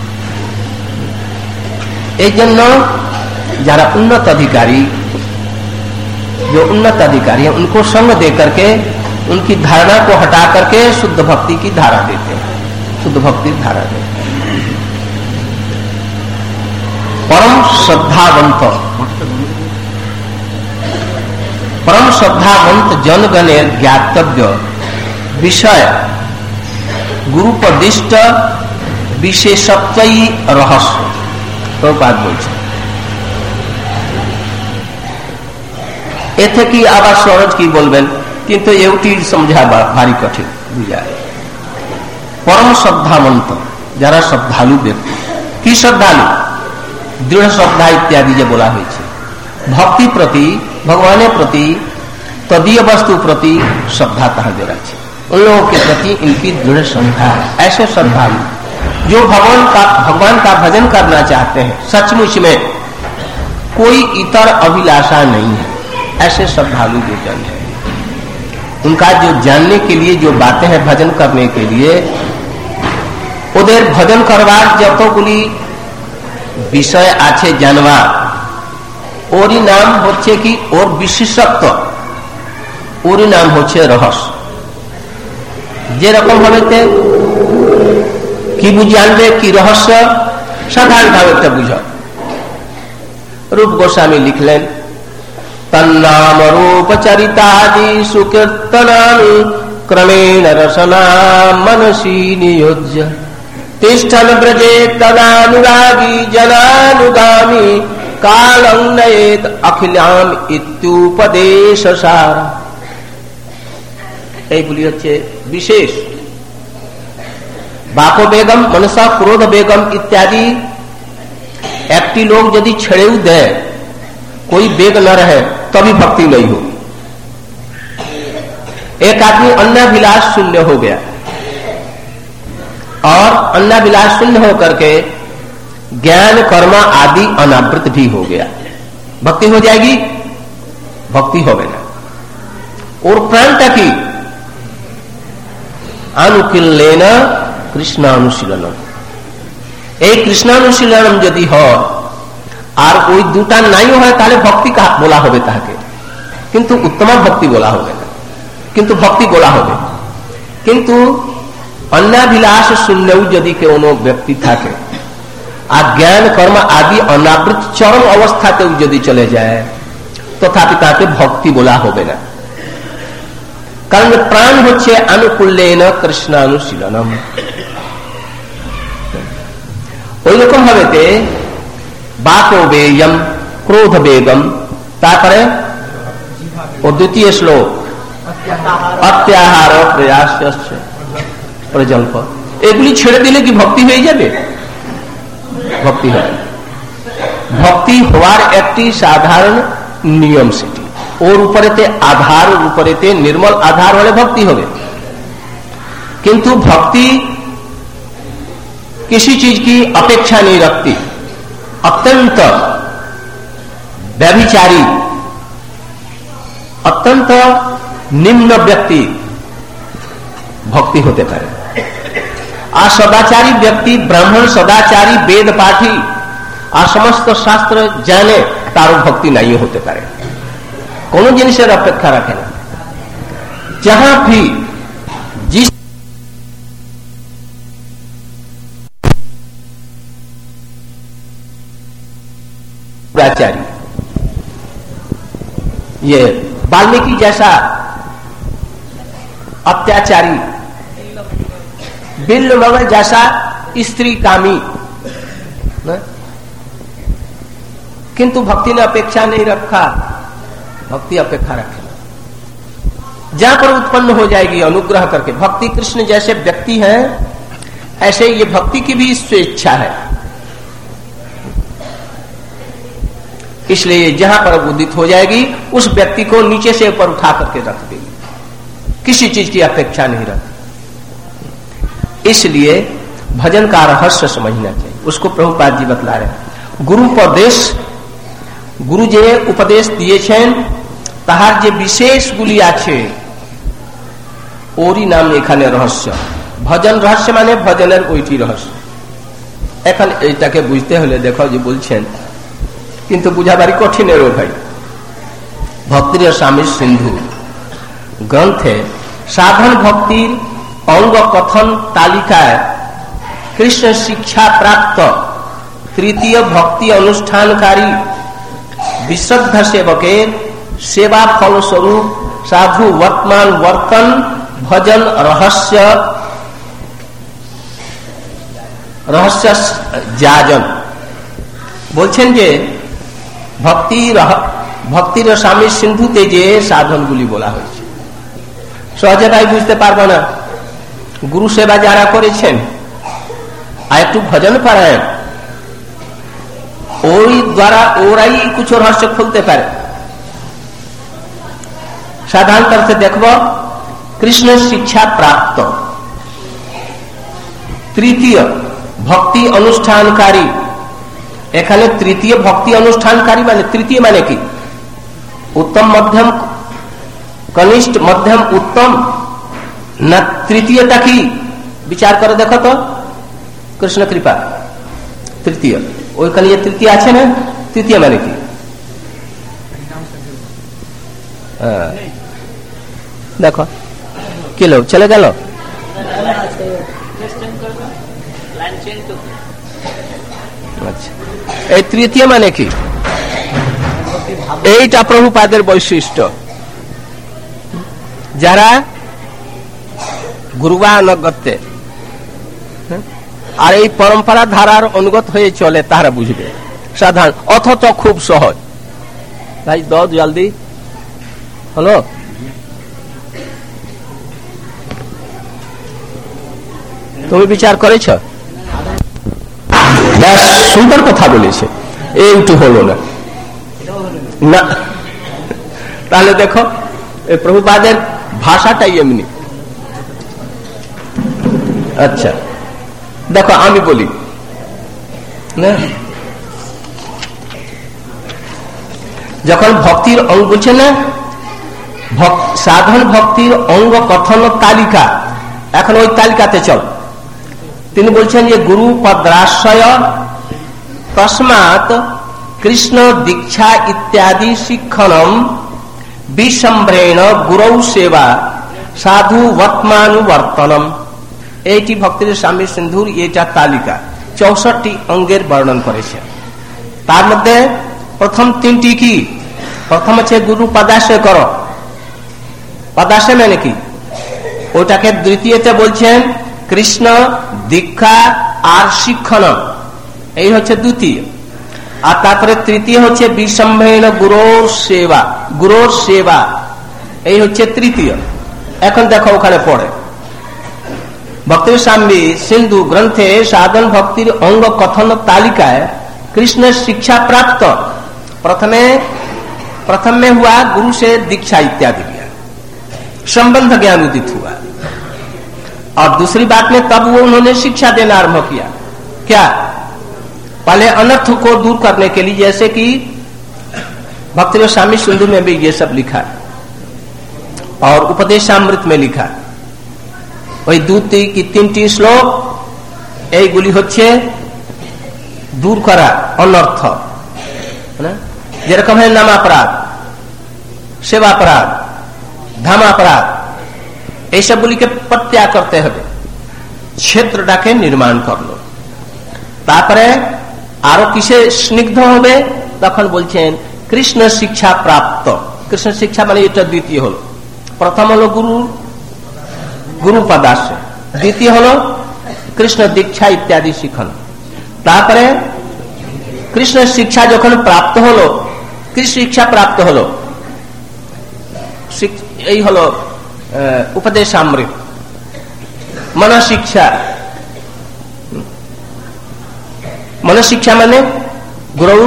এই জন্য যারা उन्नत अधिकारी, जो उन्नत अधिकारी हैं, उनको संग दे करके उनकी धारणा को हटा करके शुद्ध भक्ति की धारा देते हैं, शुद्ध भक्ति की धारा देते हैं। परम श्रद्धावंत, परम श्रद्धावंत जनगणे ज्ञातव्य विषय गुरुपदिष्ट विशेषत्वई रहस्य প্রভুপাদ বলছেন। এ থেকে আবার সহজ কি বলবেন, কিন্তু এটি সমঝা ভারী কঠিন বুঝায়। পরম শ্রদ্ধাবন্ত যারা শ্রদ্ধালু ব্যক্তি, কি শ্রদ্ধালু, দৃঢ় শ্রদ্ধা ইত্যাদি যে বলা হয়েছে, ভক্তি প্রতি, भगवान प्रति, तदीय वस्तु प्रति श्रद्धा कहा दे रहा है। उन लोगों के प्रति इनकी दृढ़ श्रद्धा है। ऐसे श्रद्धालु जो भगवान का भजन करना चाहते हैं, सचमुच में कोई इतर अभिलाषा नहीं है, ऐसे श्रद्धालु जो जन है, उनका जो जानने के लिए जो बातें हैं भजन करने के लिए, ওদের ভজন করবার যতগুলি বিষয় আছে জানবার, ওরই নাম হচ্ছে কি, ওর বিশেষত্ব, ওরই নাম হচ্ছে রহস্য। যেরকম ভাবে কি জানবে কি রহস্য, সাধারণ ভাবে একটা বুঝা। रूप गोस्वामी लिखलें तन्नाम रूप चरितादि सुकीर्तनानि क्रमेण रसना मनसी नियोज्य तिष्ठन ब्रजे तदानुरागी जनानुगामी कालं नयेत अखिलाम इत्युपदेश सार। এইগুলি হচ্ছে বিশেষ। बाको बेगम, मनसा क्रोध बेगम इत्यादि একটি লোক যদি ছেড়েও দেয়, कोई वेग न रहे, तभी भक्ति नहीं होगी। एक आदमी अन्नाभिलाष शून्य हो गया और अन्नाभिलाष शून्य होकर के ज्ञान कर्म आदि अनावृत भी हो गया, भक्ति हो जाएगी? भक्ति हो गया। और प्राण टकी अनुकीलेन कृष्णानुशीलनम, एक कृष्णानुशीलनम यदि हो और कोई दूटा नहीं हो ताले भक्ति का बोला होबे ताके, किंतु उत्तम भक्ति बोला होबे ना, किंतु भक्ति बोला होबे। किंतु अन्नाभिलाष शून्य यदि कोनो व्यक्ति थाके आ ज्ञान कर्म आदि अनावृत चरम अवस्थाते यदि चले जाए तथापि ताके भक्ति बोला होबे ना, कारण प्राण होच्छे अनुकूलेन कृष्णानुशीलनम। ओई रकम हबेते बाको वेयम क्रोध वेगम, तापरे और द्वितीय श्लोक अत्याहार प्रयास प्रजल्प, एगुली छेड़े दिले कि भक्ति हो जाए, भक्ति है। भक्ति होवार एक साधारण नियम सेटी और ऊपरेते आधार, ऊपरेते निर्मल आधार वाले भक्ति होवे। किंतु भक्ति किसी चीज की अपेक्षा नहीं रखती, अत्यंत व्यभिचारी, अत्यंत निम्न व्यक्ति भक्ति होते पारे। आ सदाचारी व्यक्ति, ब्राह्मण सदाचारी वेद पाठी आ समस्त शास्त्र जाने तारो भक्ति नहीं होते पारे, कोनो जिनिस अपेक्षा रखे ना। जहां भी जिस आचार्य, ये वाल्मीकि जैसा अत्याचारी, बिल्ल मगल जैसा स्त्री कामी, किंतु भक्ति ने अपेक्षा नहीं रखा, भक्ति अपेक्षा रखे। जहां पर उत्पन्न हो जाएगी अनुग्रह करके, भक्ति कृष्ण जैसे व्यक्ति हैं, ऐसे ये भक्ति की भी स्वेच्छा है। इसलिए जहां पर उदित हो जाएगी उस व्यक्ति को नीचे से ऊपर उठा करके रख देगी, किसी चीज की अपेक्षा नहीं रखती। इसलिए भजन का रहस्य समझना चाहिए, उसको प्रभुपाद जी बतला रहे हैं। गुरु जे उपदेश दिए ताहार जे विशेष गुली आछे ओरी नाम एखाने रहस्य। भजन रहस्य माने भजनेर ओइटी रहस्य। एखाने एटाके बुझते हले देखो जे बोलछेन किंतु बुझाबारी कठिन रो भाई। भक्तिर स्वामी सिंधु ग्रंथे साधन भक्तिर अंग कथन तालिकाय कृष्ण शिक्षा प्राप्त तृतीय भक्ति अनुष्ठानकारी विशुद्ध सेवकेर सेवा फल स्वरूप साधु वर्तमान वर्तन भजन रहस्य जाजन बोलছেন যে ভক্তির স্বামী সিন্ধুতে যে সাধনগুলি বলা হয়েছে সহজে তাই বুঝতে পারবে না। গুরু সেবা যারা করেছেন আর একটু ভজন পারায়ণ ওই দ্বারা ওরাই কিছু রহস্য খুলতে পারে। সাধারণত দেখব কৃষ্ণ শিক্ষা প্রাপ্ত তৃতীয় ভক্তি অনুষ্ঠানকারী। এখানে তৃতীয় ভক্তি অনুষ্ঠানকারী মানে তৃতীয় মানে কি? उत्तम मध्यम कनिष्ठ मध्यम उत्तम न तृतीयता की विचार कर देखो तो कृष्ण कृपा तृतीय ওইখানে যে তৃতীয় আছে না তৃতীয় মানে কি দেখো কি লোক চলে গেল আচ্ছা এই তৃতীয় মানে কি এইটা প্রভুপাদের বৈশিষ্ট্য যারা গুরুবা অনুগত্যে আর এই পরম্পরা ধারার অনুগত হয়ে চলে তারা বুঝবে সাধারণ অথচ খুব সহজ। ভাই দাও জলদি হলো তুমি বিচার করেছ ব্যাস সুন্দর কথা বলেছে, এইটু হলো না না। তাহলে দেখো প্রভুপাদের ভাষাটাই এমনি। আচ্ছা দেখো আমি বলি না, যখন ভক্তির অঙ্গ বলছে না, সাধন ভক্তির অঙ্গ কথন তালিকা, এখন ওই তালিকাতে চল। তিনি বলছেন যে গুরু পদ্রাশ্রয় তস্মাৎ কৃষ্ণ দীক্ষা ইত্যাদি শিক্ষণম বিসম্ভ্রেণ গুরৌ সেবা সাধু বর্তমানুবর্তনম। এইটি ভক্তির স্বামী সিন্ধুর এটা তালিকা 64টি অঙ্গের বর্ণন করেছে। তার মধ্যে প্রথম 3টি কি? প্রথম হচ্ছে গুরু পদাশ্রয় করো। পদাশ্রয় মানে কি? ওটাকে দ্বিতীয়তে বলছেন কৃষ্ণ দীক্ষা আর শিক্ষণ, এই হচ্ছে দ্বিতীয়। আর তারপরে তৃতীয় হচ্ছে বিসম্ভেন গুরুর সেবা, এই হচ্ছে তৃতীয়। এখন দেখো ওখানে পড়ে ভক্তির স্বামী সিন্ধু গ্রন্থে সাধন ভক্তির অঙ্গ কথন তালিকায় कृष्ण शिक्षा प्राप्त प्रथम में हुआ गुरु से दीक्षा इत्यादि लिया, संबंध ज्ञान उदित हुआ। और दूसरी बात में तब वो उन्होंने शिक्षा देना आरंभ किया। क्या? पहले अनर्थ को दूर करने के लिए, जैसे कि भक्ति स्वामी सिंधु में भी ये सब लिखा और उपदेशामृत में लिखा। वही दूती की 3टी श्लोक এইগুলি হচ্ছে दूर करा अनर्थ, যেরকম है नामापराध, सेवापराध, धामापराध, এই সবগুলিকে প্রত্যাগ করতে হবে, ক্ষেত্রটাকে নির্মাণ করলো। তারপরে আরো কিসে স্নিগ্ধ হবে তখন বলছেন কৃষ্ণ শিক্ষা প্রাপ্ত। কৃষ্ণ শিক্ষা মানে এটা দ্বিতীয় হলো। প্রথম হলো গুরু পদাশ্রয়, দ্বিতীয় হলো কৃষ্ণ দীক্ষা ইত্যাদি শিখন। তারপরে কৃষ্ণ শিক্ষা যখন প্রাপ্ত হলো, কৃষ্ণ শিক্ষা প্রাপ্ত হলো, এই হলো উপদেশামৃত। মনশিক্ষা মানে গুরু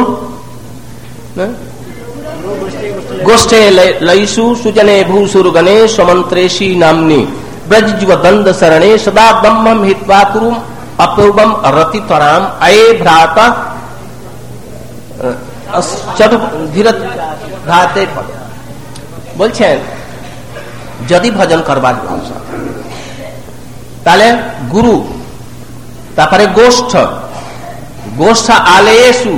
গোষ্ঠে লয়সু সুজনে ভূসুরগণে সমন্ত্রেशी नामनी ब्रजजुव दंड शरणे सदा ब्रह्मम हित्वा कुरुम अपूर्वम रतितराम अये भ्राता ধীরতে বলছেন যদি ভজন করবার তাহলে গুরু, তারপরে গোষ্ঠ আলেসু,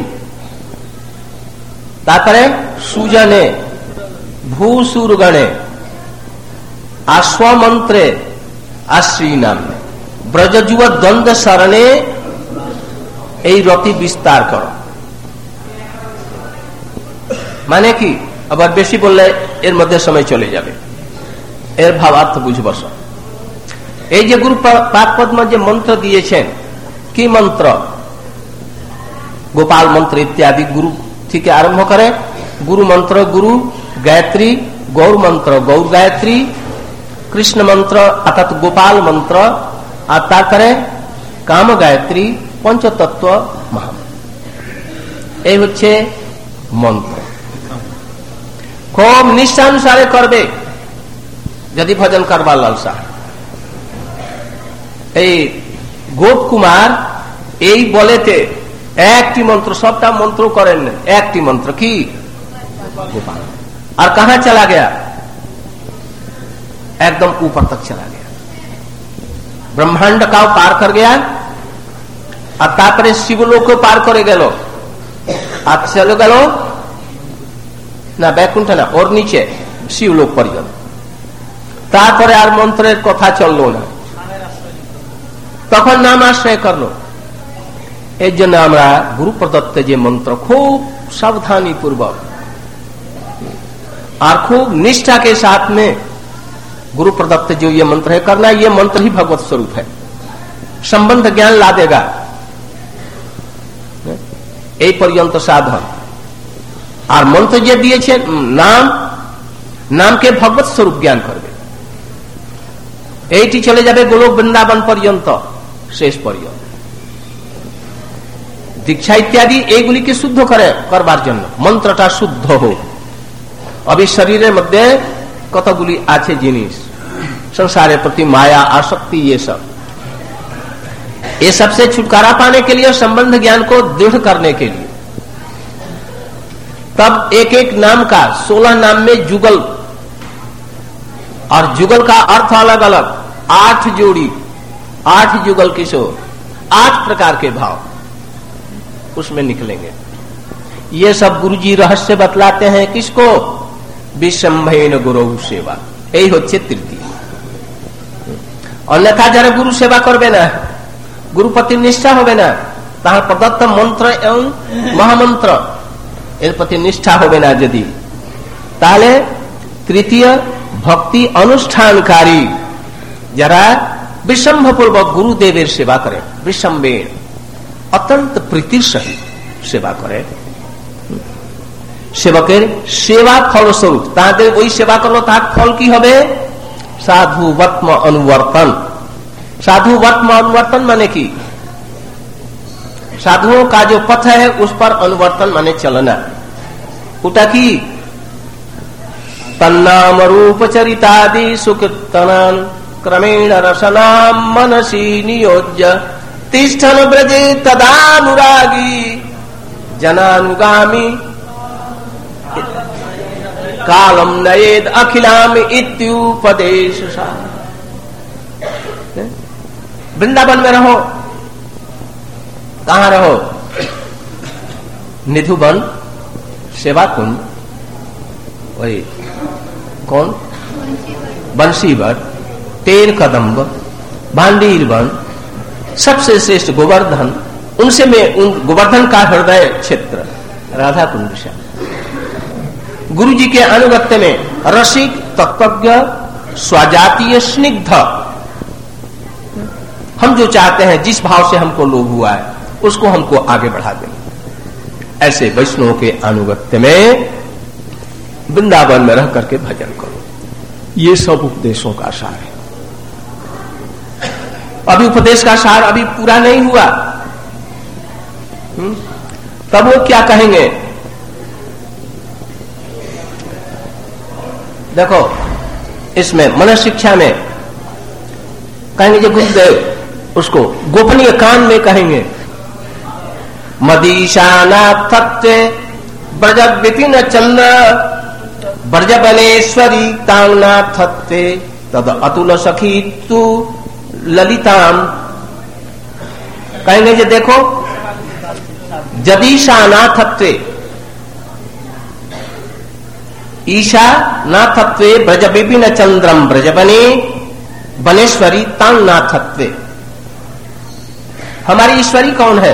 তারপরে সুজনে ভূসুরগণে আর স্বমন্ত্রে আর শ্রীনাম ব্রজযুব দ্বন্দ্ব শরণে এই রতি বিস্তার কর। মানে কি? আবার বেশি বললে এর মধ্যে সময় চলে যাবে, এর ভাবার্থ বুঝব। এই যে গুরু পাদ পদ্ম যে মন্ত্র দিয়েছেন, কি মন্ত্র? গোপাল মন্ত্র ইত্যাদি গুরু থেকে আরম্ভ করে গুরু মন্ত্র, গুরু গায়ত্রী, গৌর মন্ত্র, গৌর গায়ত্রী, কৃষ্ণ মন্ত্র অর্থাৎ গোপাল মন্ত্র, আর তারপরে কাম গায়ত্রী, পঞ্চতত্ত্ব মহামন্ত্র। এই হচ্ছে মন্ত্র। খুব নিষ্ঠানুসারে করবে যদি ভজন করবার লালসা। এই গোপ কুমার এই বলেতে একটি মন্ত্র, সবটা মন্ত্র করেন, একটি মন্ত্র কি गोपाल। और कहां चला गया? एकदम ऊपर तक चला गया, ब्रह्मांड का पार कर गया। और तापरे शिवलोक को पार करे गेलो, আর চলে গেল না बैकुंठ না, ওর নিচে শিবলোক পর্যন্ত। তারপরে আর মন্ত্রের কথা চললো না, তখন নাম আশ্রয় করলো। এর জন্য আমরা গুরু প্রদত্ত যে মন্ত্র খুব सावधानी पूर्वक और खूब निष्ठा के साथ में गुरु प्रदत्त जो ये मंत्र है करना, ये मंत्र ही भगवत स्वरूप है, संबंध ज्ञान ला देगा। এই পর্যন্ত সাধন। আর মন্ত্র যে দিয়েছে নামকে ভগবত স্বরূপ জ্ঞান করবে। এইটি চলে যাবে গোলক বৃন্দাবন পর্যন্ত, শেষ পর্যন্ত। दीक्षा इत्यादि एगुली की शुद्ध करबार जन्य मंत्रटा शुद्ध हो। अभी शरीर मध्य कतगुली आछे जिनिस संसारे प्रति माया आसक्ति ये सब से छुटकारा पाने के लिए संबंध ज्ञान को दृढ़ करने के लिए तब एक एक नाम का 16 नाम में जुगल, और जुगल का अर्थ अलग अलग 8 जोड़ी 8 जुगल किशोर 8 प्रकार के भाव उसमें निकलेंगे। ये सब गुरुजी रहस्य बतलाते हैं किसको? विषम्भेन गुरु सेवा, यही होच्छे तृतीय। अन्यथा जरा गुरु सेवा करबे ना, गुरुपति निष्ठा होबे ना, ताहार प्रदत्त मंत्र एवं महामंत्र एर प्रति निष्ठा होबे ना यदि, ताहले तृतीय भक्ति अनुष्ठानकारी जरा विषम्भ पूर्वक गुरुदेवेर सेवा करे, विषम्भेन अत्यंत प्रीतिर सहित सेवा करे। सेवकेर सेवा फलस्वरूप ताদের ওই সেবা করলো তার ফল কি হবে? साधु वत्म अनुवर्तन। साधु वत्म अनुवर्तन माने की साधुओं का जो पथ है उस पर अनुवर्तन माने चलना। उटा की तन्नाम रूप चरितादि सुकीर्तनान क्रमेण रसनाम मनसी नियोज्य तिष्ठन ब्रजे तदानुरागी जनानुगामी कालम नयेद अखिलाम इत्युपदेश। वृंदावन में रहो, कहां रहो? निधुवन, सेवा कुंड, वही कौन? बंशीवर, तेर कदम्ब, भांडीर वन, सबसे श्रेष्ठ गोवर्धन, उनसे में उन गोवर्धन का हृदय क्षेत्र राधा कुंड से गुरु जी के अनुगत्य में रसिक तत्वज्ञ स्वजातीय स्निग्ध, हम जो चाहते हैं जिस भाव से हमको लोभ हुआ है उसको हमको आगे बढ़ा दें, ऐसे वैष्णव के अनुगत्य में वृंदावन में रह करके भजन करो। ये सब उपदेशों का सार है। अभी उपदेश का सार अभी पूरा नहीं हुआ, तब वो क्या कहेंगे? देखो इसमें मन शिक्षा में कहेंगे जो गुरुदेव उसको गोपनीय कान में कहेंगे मदीशानाथत्व ब्रज विपिन चंद्र ब्रज बनेश्वरी तांगनाथत्व तद अतुल सखी तु ललिताम। कहेंगे जो देखो जदीशानाथत्व ईशा नाथत्वे ब्रज विपिन चंद्रम ब्रजबने बनेश्वरी तांग नाथत्वे। हमारी ईश्वरी कौन है?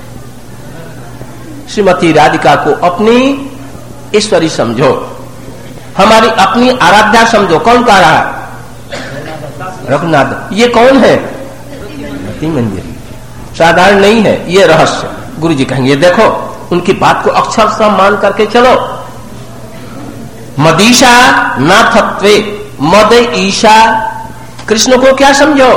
श्रीमती राधिका को अपनी ईश्वरी समझो, हमारी अपनी आराध्या समझो। कौन कह रहा है? रघुनाथ। ये कौन है? रति मंजरी। साधारण नहीं है ये रहस्य। गुरु जी कहेंगे देखो उनकी बात को अक्षर सा मान करके चलो। मदीशा नाथत्वे, मद ईशा, कृष्ण को क्या समझो?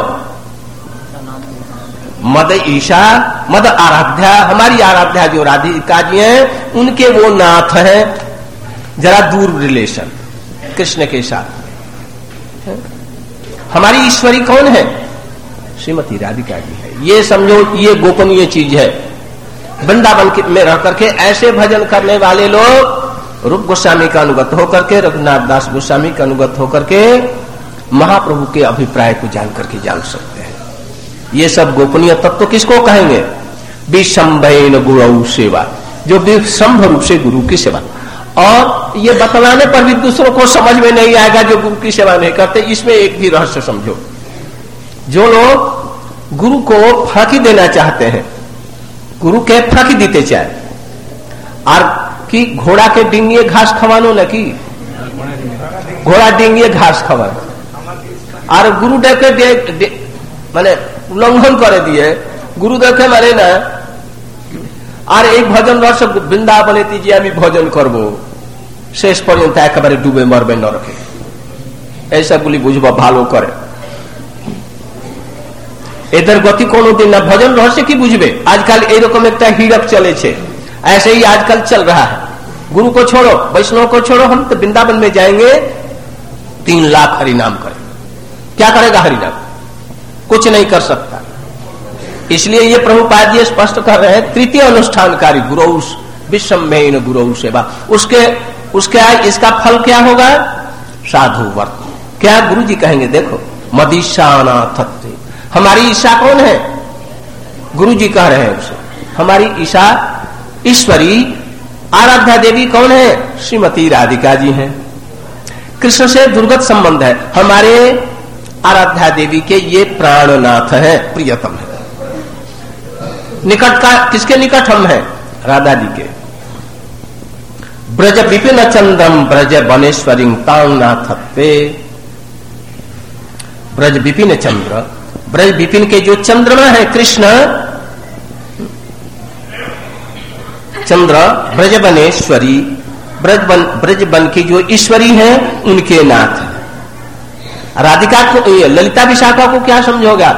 मद ईशा, मद आराध्या, हमारी आराध्या जो राधिका जी हैं उनके वो नाथ हैं, जरा दूर रिलेशन कृष्ण के साथ। हमारी ईश्वरी कौन है? श्रीमती राधिका जी है। ये समझो ये गोपनीय चीज है। वृंदावन में रह करके ऐसे भजन करने वाले लोग रूप गोस्वामी का अनुगत होकर के, रघुनाथ दास गोस्वामी का अनुगत होकर के महाप्रभु के अभिप्राय को जान करके जान सकते हैं। ये सब गोपनीय तत्व किसको कहेंगे? विषम्भेन गुरु सेवा, जो विषम्भ रूप से गुरु की सेवा। और ये बतलाने पर भी दूसरों को समझ में नहीं आएगा जो गुरु की सेवा नहीं करते। इसमें एक भी रहस्य समझो। जो लोग गुरु को फांकी देना चाहते हैं, गुरु के फांकी देते चाहे, और कि घोड़ा के डिंगिए घास खवानो न की घोड़ा डिंगिए घास खवानो, और गुरुदेव के माने उल्लंघन करे दिए गुरुदेव के माने ना, और एक भजन रस बृंदावने तीजे आमी भजन करबो शेष पर्यंत एकेबारे डूबे मरबे न रखे, ऐसा गुली बुझबा भालो करे। এদের গতি কোনোদিন না। ভজন রহস্য কি বুঝবে? आजकल এরকম একটা হিড়ক চলেছে, ऐसे ही आजकल चल रहा है। गुरु को छोड़ो, वैष्णव को छोड़ो, हम तो वृंदावन में जाएंगे 3 लाख हरिनाम करें। क्या करेगा हरिनाम? कुछ नहीं कर सकता। इसलिए ये प्रभुपाद जी स्पष्ट कर रहे हैं, तृतीय अनुष्ठानकारी गुरु विषमेन गुरु सेवा, उसके इसका फल क्या होगा? साधु वर्त। क्या गुरु जी कहेंगे? देखो मदीशानाथत्व, हमारी ईशा कौन है? गुरु जी कह रहे हैं उसे, हमारी ईशा ईश्वरी आराध्या देवी कौन है? श्रीमती राधिका जी हैं। कृष्ण से दुर्गत संबंध है। हमारे आराध्या देवी के ये प्राणनाथ है, प्रियतम है। निकट का किसके निकट हम हैं? राधा जी के। ब्रज विपिन चंद्रम ब्रज बनेश्वरी तांगनाथत्वे, ब्रज विपिन चंद्र, ब्रज विपिन के जो चंद्रमा है कृष्ण चंद्र, ब्रज बनेश्वरी, ब्रज बन की जो ईश्वरी है उनके नाथ है। राधिका को, ललिता विशाखा को क्या समझोगा?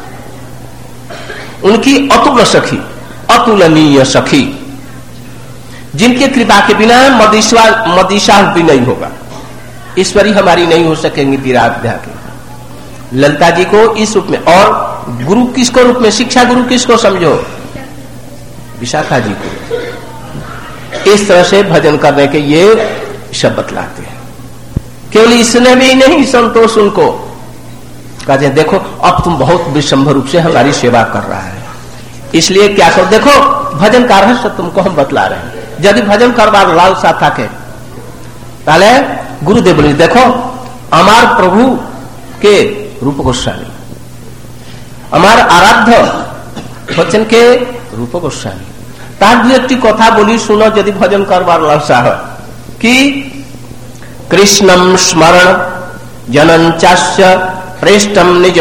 उनकी अतुल सखी, अतुलनीय सखी, जिनके कृपा के बिना मदीशा भी नहीं होगा। ईश्वरी हमारी नहीं हो सकेंगी विराध्या के। ललिता जी को इस रूप में, और गुरु किसको रूप में? शिक्षा गुरु किसको समझो? विशाखा जी को। इस तरह से भजन करने के ये शब्द बतलाते हैं। केवल इसने भी नहीं, संतोष उनको कहते हैं देखो अब तुम बहुत विषम रूप से हमारी सेवा कर रहा है, इसलिए क्या करो, देखो भजन का रहस्य तुमको हम बतला रहे हैं। यदि भजन करवार लालसा থাকে তাহলে गुरुदेव बोले देखो अमार प्रभु के रूप गोस्वामी, अमार आराध्य बच्चन के रूप गोस्वामी, तार दु एकटी कथा बोली सुनो यदि भजन करवार लालसा है कि कृष्णम स्मरण जनन चास्य प्रेष्टम निज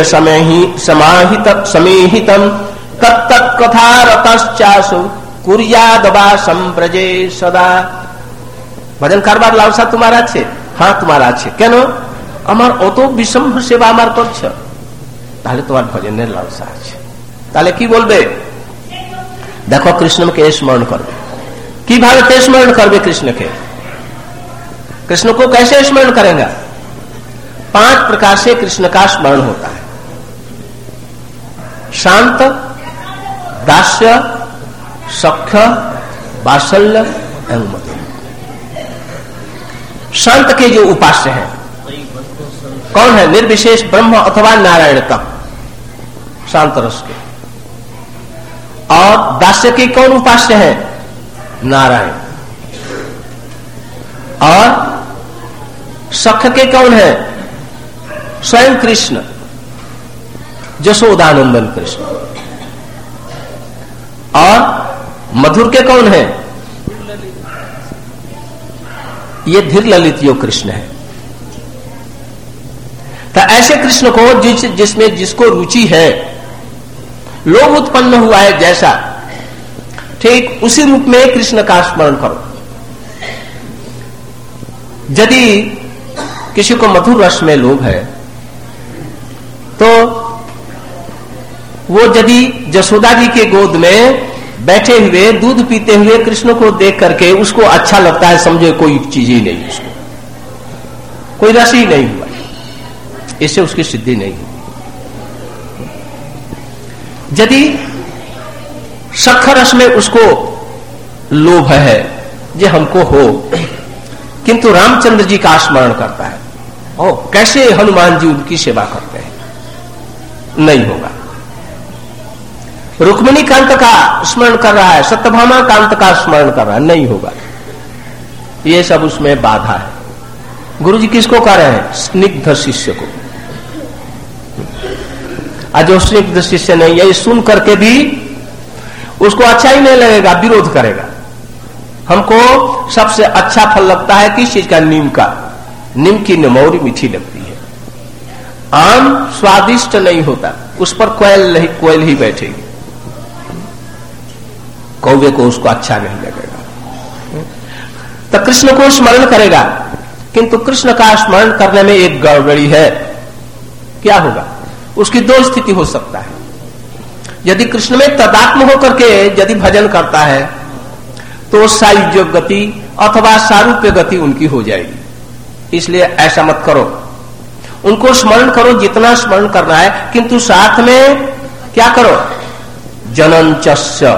समेहितम तत्त कथा रतश्चासु कुर्यादवा संप्रजे सदा। भजन करवार लालसा तुम्हारा আছে? हाँ तुम्हारा আছে। কেন? আমার অত বিষম সেবা আমার করছ, তাহলে তোমার ভজনের লালসা আছে। তাহলে কি বলবে? দেখো কৃষ্ণকে স্মরণ করবে। কিভাবে স্মরণ করবে কৃষ্ণকে? कृष्ण को कैसे स्मरण करेगा? 5 प्रकार से कृष्ण का स्मरण होता है। शांत, दास्य, सख्य, वात्सल्य एवं मधुर। शांत के जो उपास्य हैं कौन है? निर्विशेष ब्रह्म अथवा नारायण तक, शांत रस के। और दास्य के कौन उपास्य है? नारायण। और सख्य के कौन है? स्वयं कृष्ण, जशोदानंदन कृष्ण। और मधुर के कौन है? ये धीर ललित योग कृष्ण है। तो ऐसे कृष्ण को जिसमें जिसको रुचि है, लोभ उत्पन्न हुआ है जैसा, ठीक उसी रूप में कृष्ण का स्मरण करो। यदि किसी को मधुर रस में लोभ है तो वो यदि जशोदा जी के गोद में बैठे हुए दूध पीते हुए कृष्ण को देख करके उसको अच्छा लगता है, समझे कोई चीज ही नहीं, उसको कोई रस ही नहीं हुआ, इससे उसकी सिद्धि नहीं हुई। यदि सख्य रस में उसको लोभ है जे हमको हो, किंतु रामचंद्र जी का स्मरण करता है, ओ कैसे हनुमान जी उनकी सेवा करते हैं, नहीं होगा। रुक्मिणी कांत का स्मरण कर रहा है, सत्यभामा कांत का स्मरण कर रहा है, नहीं होगा। ये सब उसमें बाधा है। गुरु जी किसको कह रहे हैं? स्निग्ध शिष्य को। आज जो स्निग्ध शिष्य नहीं है, सुन करके भी उसको अच्छा ही नहीं लगेगा, विरोध करेगा। हमको सबसे अच्छा फल लगता है किस चीज का? नीम का। नीम की नमौरी मीठी लगती है, आम स्वादिष्ट नहीं होता, उस पर कोयल ही बैठेगी, कौवे को उसको अच्छा नहीं लगेगा। तो कृष्ण को स्मरण करेगा, किंतु कृष्ण का स्मरण करने में एक गड़बड़ी है। क्या होगा? उसकी 2 स्थिति हो सकता है। यदि कृष्ण में तदात्म होकर के यदि भजन करता है तो सायुज्य गति अथवा सारूप्य गति उनकी हो जाएगी। इसलिए ऐसा मत करो, उनको स्मरण करो जितना स्मरण करना है, किंतु साथ में क्या करो, जनंचस्य,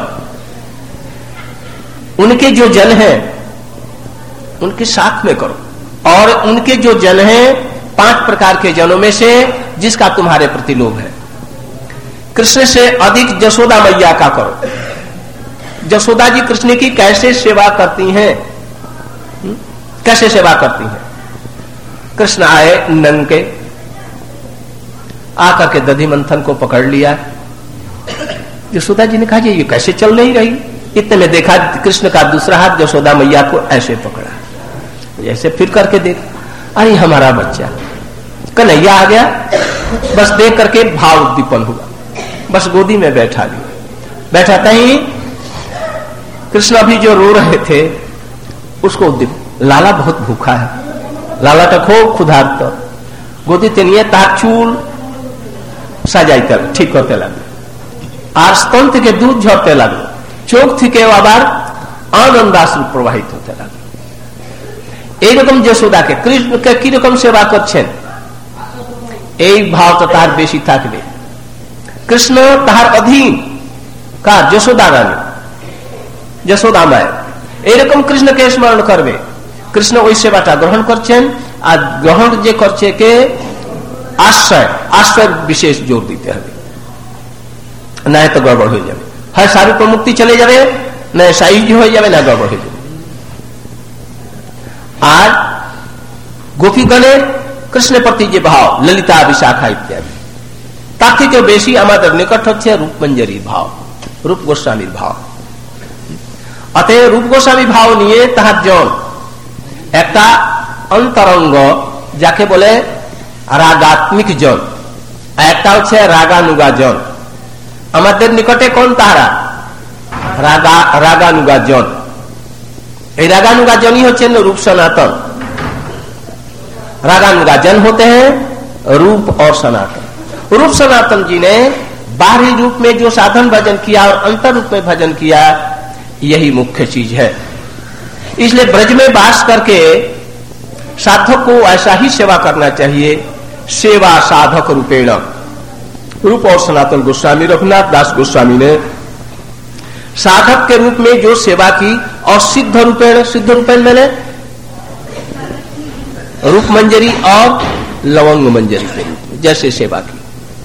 उनके जो जन हैं उनके साथ में करो। और उनके जो जन हैं 5 प्रकार के जनों में से जिसका तुम्हारे प्रति लोभ है, कृष्ण से अधिक जसोदा मैया का करो। जसोदा जी कृष्ण की कैसे सेवा करती हैं, कैसे सेवा करती हैं। कृष्ण आए नंगे, आकर के दधि मंथन को पकड़ लिया। यशोदा जी ने कहा ये कैसे चल नहीं रही। इतने में देखा कृष्ण का दूसरा हाथ यशोदा मैया को ऐसे पकड़ा, ऐसे फिर करके देख, अरे हमारा बच्चा कन्हैया आ गया। बस देख करके भाव उद्दीपन हुआ, बस गोदी में बैठा लिया। बैठाते ही कृष्ण अभी जो रो रहे थे उसको उद्दीपन, लाला बहुत भूखा है, लाला तो खूब खुदार्त, गोदी तेनिए ताचूल साजाइते ठीक करते लगे, আর স্তন থেকে দুধ ঝরতে লাগলো, চোখ থেকেও আবার আনন্দাশ্রু প্রবাহিত হতে লাগলো। এইরকম যশোদাকে কৃষ্ণকে কিরকম সেবা করছেন, এই ভাবটা তার বেশি থাকবে। কৃষ্ণ তাহার অধীন কার, যশোদা রানী, যশোদা মায়ের, এইরকম কৃষ্ণকে স্মরণ করবে। কৃষ্ণ ওই সেবাটা গ্রহণ করছেন, আর গ্রহণ যে করছে কে, আশ্রয়, আশ্রয়ের বিশেষ জোর দিতে হবে, না তো গড়বড় হয়ে যাবে। হয় শারীরিক মুক্তি চলে যাবে, না সাইজ হয়ে যাবে, না গড়বড় হয়ে যাবে। আর গোপীগণের কৃষ্ণের প্রতি যে ভাব, ললিতা বিশাখা ইত্যাদি, তার থেকেও বেশি আমাদের নিকট হচ্ছে রূপমঞ্জরীর ভাব, রূপ গোস্বামীর ভাব। অতএব রূপ গোস্বামী ভাব নিয়ে তাহার জন একটা অন্তরঙ্গ, যাকে বলে রাগাত্মিক জন, একটা হচ্ছে রাগানুগা জন। আমাদের নিকটে কোন তারা, রাগানুগা জন। এই रागानुगा जन ही होते हैं रूप सनातन। रागानुगा जन होते हैं रूप और सनातन। रूप सनातन जी ने बाहरी रूप में जो साधन भजन किया और अंतर रूप में भजन किया, यही मुख्य चीज है। इसलिए ब्रज में वास करके साधक को ऐसा ही सेवा करना चाहिए, सेवा साधक रूपेण। रूप और सनातन गोस्वामी, रघुनाथ दास गोस्वामी ने साधक के रूप में जो सेवा की, और सिद्ध रूपेण, सिद्ध रूपेण मैंने रूप मंजरी और लवंग मंजरी के रूप में जैसे सेवा की,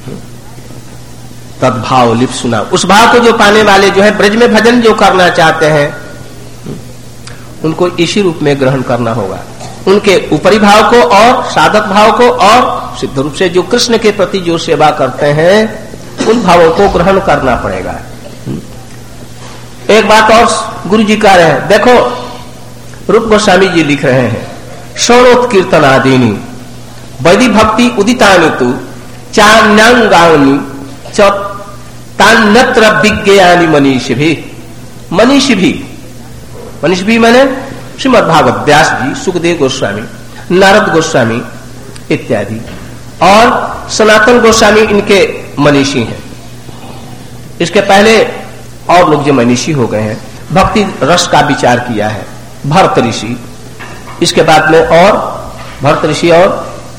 तद्भाव लिप सुना। उस भाव को जो पाने वाले जो है, ब्रज में भजन जो करना चाहते हैं, उनको इसी रूप में ग्रहण करना होगा। उनके ऊपरी भाव को और साधक भाव को, और सिद्ध रूप से जो कृष्ण के प्रति जो सेवा करते हैं, उन भावों को ग्रहण करना पड़ेगा। एक बात और गुरु जी कह रहे हैं, देखो रूप गोस्वामी जी लिख रहे हैं, श्रवणोत्कीर्तन आदिनी वैदि भक्ति उदितानि तु चान्यांगानि च तान्नत्र विज्ञानी मनीषी भी। मनीषी भी मैंने श्रीमद् भागवत व्यास जी, सुखदेव गोस्वामी, नारद गोस्वामी इत्यादि, और सनातन गोस्वामी इनके मनीषी हैं। इसके पहले और लोग जो मनीषी हो गए हैं, भक्ति रस का विचार किया है भरत ऋषि, इसके बाद में और भरत ऋषि और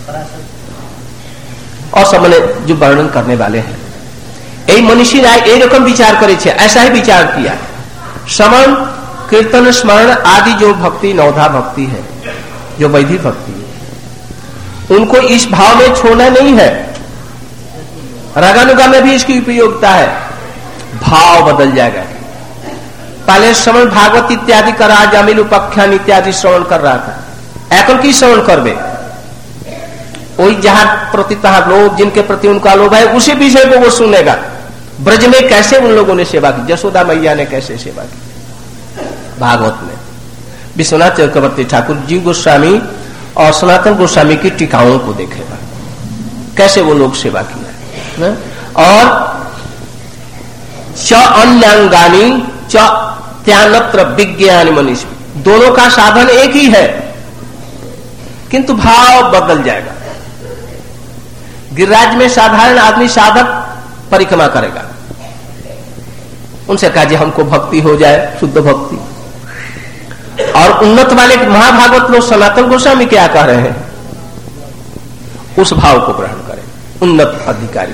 सब मैंने जो वर्णन करने वाले हैं, यही मनीषी राय एक रकम विचार करे, ऐसा ही विचार किया। श्रवण कीर्तन स्मरण आदि जो भक्ति, नवधा भक्ति है, जो वैधि भक्ति है, उनको इस भाव में छोड़ना नहीं है। रागानुगा में भी इसकी उपयोगिता है, भाव बदल जाएगा। पहले श्रवण भागवत इत्यादि कर रहा, जामिल उपाख्यान इत्यादि श्रवण कर रहा था, एकल की श्रवण करबे, वही जहां प्रति तहां लोभ, जिनके प्रति उनका लोभ है, उसी विषय को वो सुनेगा। ब्रज में कैसे उन लोगों ने सेवा की, यशोदा मैया ने कैसे सेवा की, भागवत में विश्वनाथ चक्रवर्ती ठाकुर जीव गोस्वामी और सनातन गोस्वामी की टीकाओं को देखेगा, कैसे वो लोग सेवा किया। और च अन्यांगानी च त्यानत्र विज्ञानी मनीषी, दोनों का साधन एक ही है, किंतु भाव बदल जाएगा। गिरिराज में साधारण आदमी साधक परिक्रमा करेगा, उनसे कहा जी हमको भक्ति हो जाए, शुद्ध भक्ति। और उन्नत वाले महाभागवत लोग सनातन गोस्वामी क्या कह रहे हैं, उस भाव को ग्रहण करें, उन्नत अधिकारी।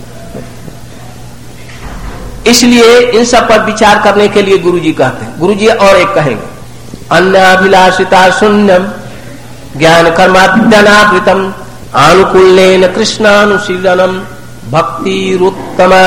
इसलिए इन सब पर विचार करने के लिए गुरुजी कहते हैं। गुरुजी और एक कहेंगे, अन्याभिलाषिता शून्यम ज्ञान कर्माद्यनावृतम आनुकूल्येन कृष्णानुशीलनम भक्तिरुत्तमा।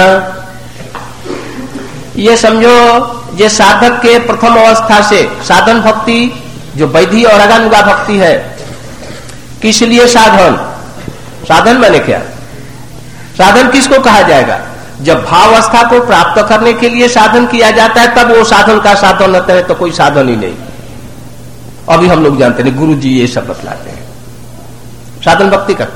ये समझो, ये साधक के प्रथम अवस्था से साधन भक्ति, जो वैधि और अगानुगा भक्ति है, किस लिए साधन? साधन माने क्या? साधन किसको कहा जाएगा? जब भावावस्था को प्राप्त करने के लिए साधन किया जाता है तब वो साधन का साधन होता है, तो कोई साधन ही नहीं। अभी हम लोग जानते नहीं, गुरु जी ये सब बतलाते हैं। साधन भक्ति का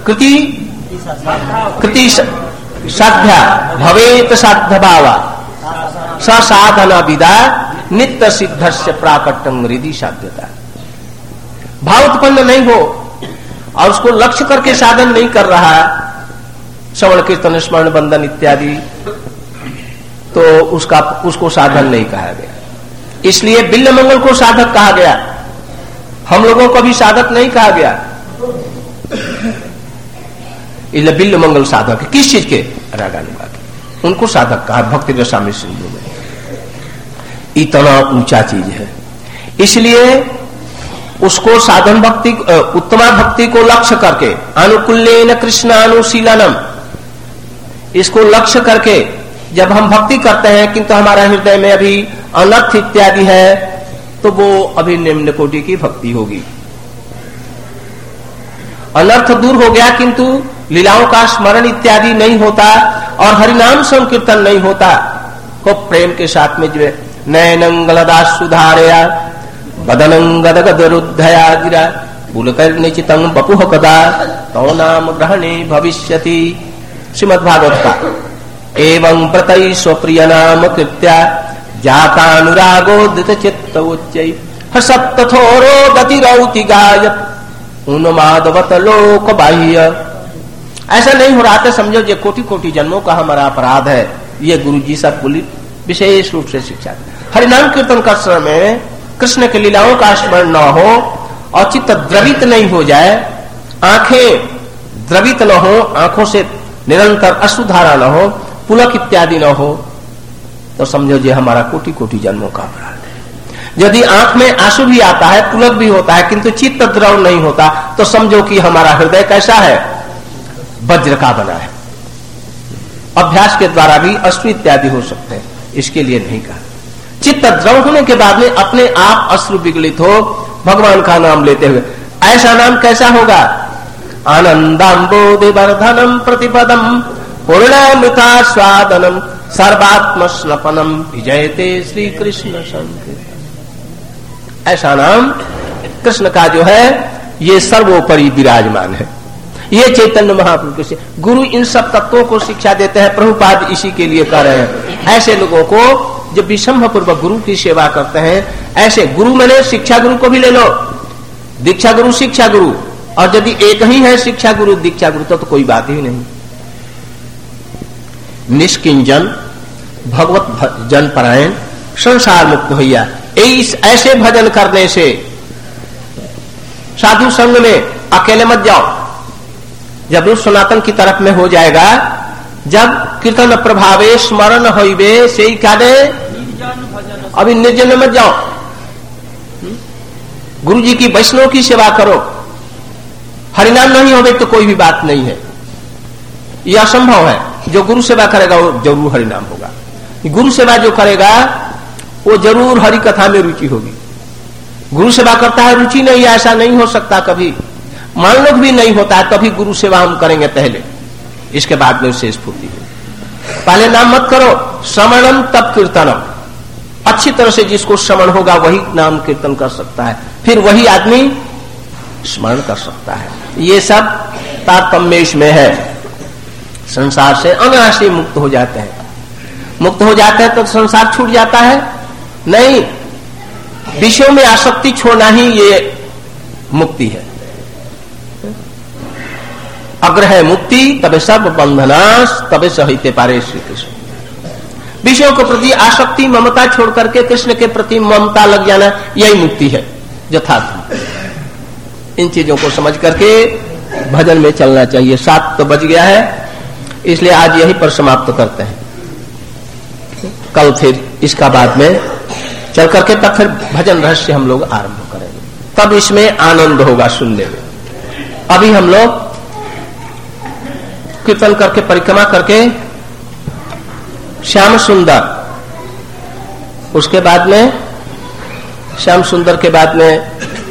कृति साध्या भवेत साध्य भावा साधना विदा नित्य सिद्ध से प्राकट्यम हृदय साध्यता। भाव उत्पन्न नहीं हो और उसको लक्ष्य करके साधन नहीं कर रहा, श्रवण कीर्तन स्मरण बंधन इत्यादि, तो उसको साधन नहीं कहा गया। इसलिए बिल्व मंगल को साधक कहा गया, हम लोगों को भी साधक नहीं कहा गया। इसलिए बिल्व मंगल साधक किस चीज के? रागानुगा के, उनको साधक कहा। भक्ति रसामृत सिंधु में इतना ऊंचा चीज है, इसलिए उसको साधन भक्ति, उत्तमा भक्ति को लक्ष्य करके, अनुकूल्येन कृष्णानुशीलनम, इसको लक्ष्य करके जब हम भक्ति करते हैं किंतु हमारा हृदय में अभी अनर्थ इत्यादि है, तो वो अभी निम्न कोटि की भक्ति होगी। अनर्थ दूर हो गया किंतु लीलाओं का स्मरण इत्यादि नहीं होता और हरिनाम संकीर्तन नहीं होता, को प्रेम के साथ में जो नयनंगलदा सुधारया बदनंगदगदरुद्धया गिरा पुलकर्निचितं बपुह कदा तौ नाम ग्रहणे भविष्यति। श्रीमद्भागवत का एवं व्रतै स्वप्रिय नाम कृत्या जातानुरागोदित चित्त उच्चै हसत्तथोरो गतिरौति गायत उन्मादवत लोक बाह्य। ऐसा नहीं हो रहा था, समझो ये कोटि कोटि जन्मों का हमारा अपराध है। ये गुरु जी सब विशेष रूप से शिक्षा। हरिनाम कीर्तन का समय कृष्ण की लीलाओं का स्मरण न हो और चित्त द्रवित नहीं हो जाए, आंखें द्रवित न हो, आंखों से निरंतर अश्रुधारा न हो, पुलक इत्यादि न हो, तो समझो ये हमारा कोटि कोटि जन्मों का अपराध है। यदि आंख में आंसू भी आता है, पुलक भी होता है, किंतु चित्त द्रव नहीं होता, तो समझो कि हमारा हृदय कैसा है? वज्र का बना है। अभ्यास के द्वारा भी अश्रु इत्यादि हो सकते हैं, इसके लिए नहीं कहा। चित्त द्रव होने के बाद में अपने आप अश्रु विगलित हो, भगवान का नाम लेते हुए। ऐसा नाम कैसा होगा? आनंदाम्बोधि वर्धनम प्रतिपदम पूर्णामृता स्वादनम सर्वात्म स्नपनम विजयते श्री कृष्ण संकीर्तन। ऐसा नाम कृष्ण का जो है ये सर्वोपरि विराजमान है। ये चैतन्य महाप्रभु से गुरु इन सब तत्वों को शिक्षा देते हैं। प्रभुपाद इसी के लिए कह रहे हैं, ऐसे लोगों को जो विषम पूर्वक गुरु की सेवा करते हैं, ऐसे गुरु मैंने शिक्षा गुरु को भी ले लो, दीक्षा गुरु शिक्षा गुरु, और यदि एक ही है शिक्षा गुरु दीक्षा गुरु तो कोई बात ही नहीं। निष्किंजन भगवत जन परायण संसार मुक्त भैया, ऐसे भजन करने से साधु संग में अकेले मत जाओ। जब उस सनातन की तरफ में हो जाएगा, जब कीर्तन प्रभावे स्मरण होइबे से कादे, अभी निर्जन में मत जाओ। गुरु जी की वैष्णव की सेवा करो। हरिनाम नहीं होवे तो कोई भी बात नहीं है, यह असंभव है। जो गुरु सेवा करेगा वो जरूर हरिनाम होगा। गुरु सेवा जो करेगा वो जरूर हरि कथा में रुचि होगी। गुरु सेवा करता है रुचि नहीं, ऐसा नहीं हो सकता कभी। मान लो भी नहीं होता है तभी गुरु सेवा हम करेंगे पहले, इसके बाद में उससे स्फूर्ति होगी। पहले नाम मत करो, श्रवणम तब कीर्तनम। अच्छी तरह से जिसको श्रवण होगा वही नाम कीर्तन कर सकता है, फिर वही आदमी स्मरण कर सकता है। ये सब तारतम्य इसमें है। संसार से अनायास मुक्त हो जाते हैं। मुक्त हो जाते हैं तो संसार छूट जाता है? नहीं, विषयों में आसक्ति छोड़ना ही ये मुक्ति है। अग्र है मुक्ति तबे सब बंधनाश तबे सहिते पारे श्री कृष्ण। विषयों के प्रति आसक्ति ममता छोड़ करके कृष्ण के प्रति ममता लग जाना, यही मुक्ति है यथार्थ। इन चीजों को समझ करके भजन में चलना चाहिए। 7 तो बज गया है, इसलिए आज यहीं पर समाप्त करते हैं। कल फिर इसका बाद में चल करके तब फिर भजन रहस्य हम लोग आरंभ करेंगे, तब इसमें आनंद होगा सुनने में। अभी हम लोग कीर्तन करके परिक्रमा करके श्याम सुंदर, उसके बाद में श्याम सुंदर के बाद में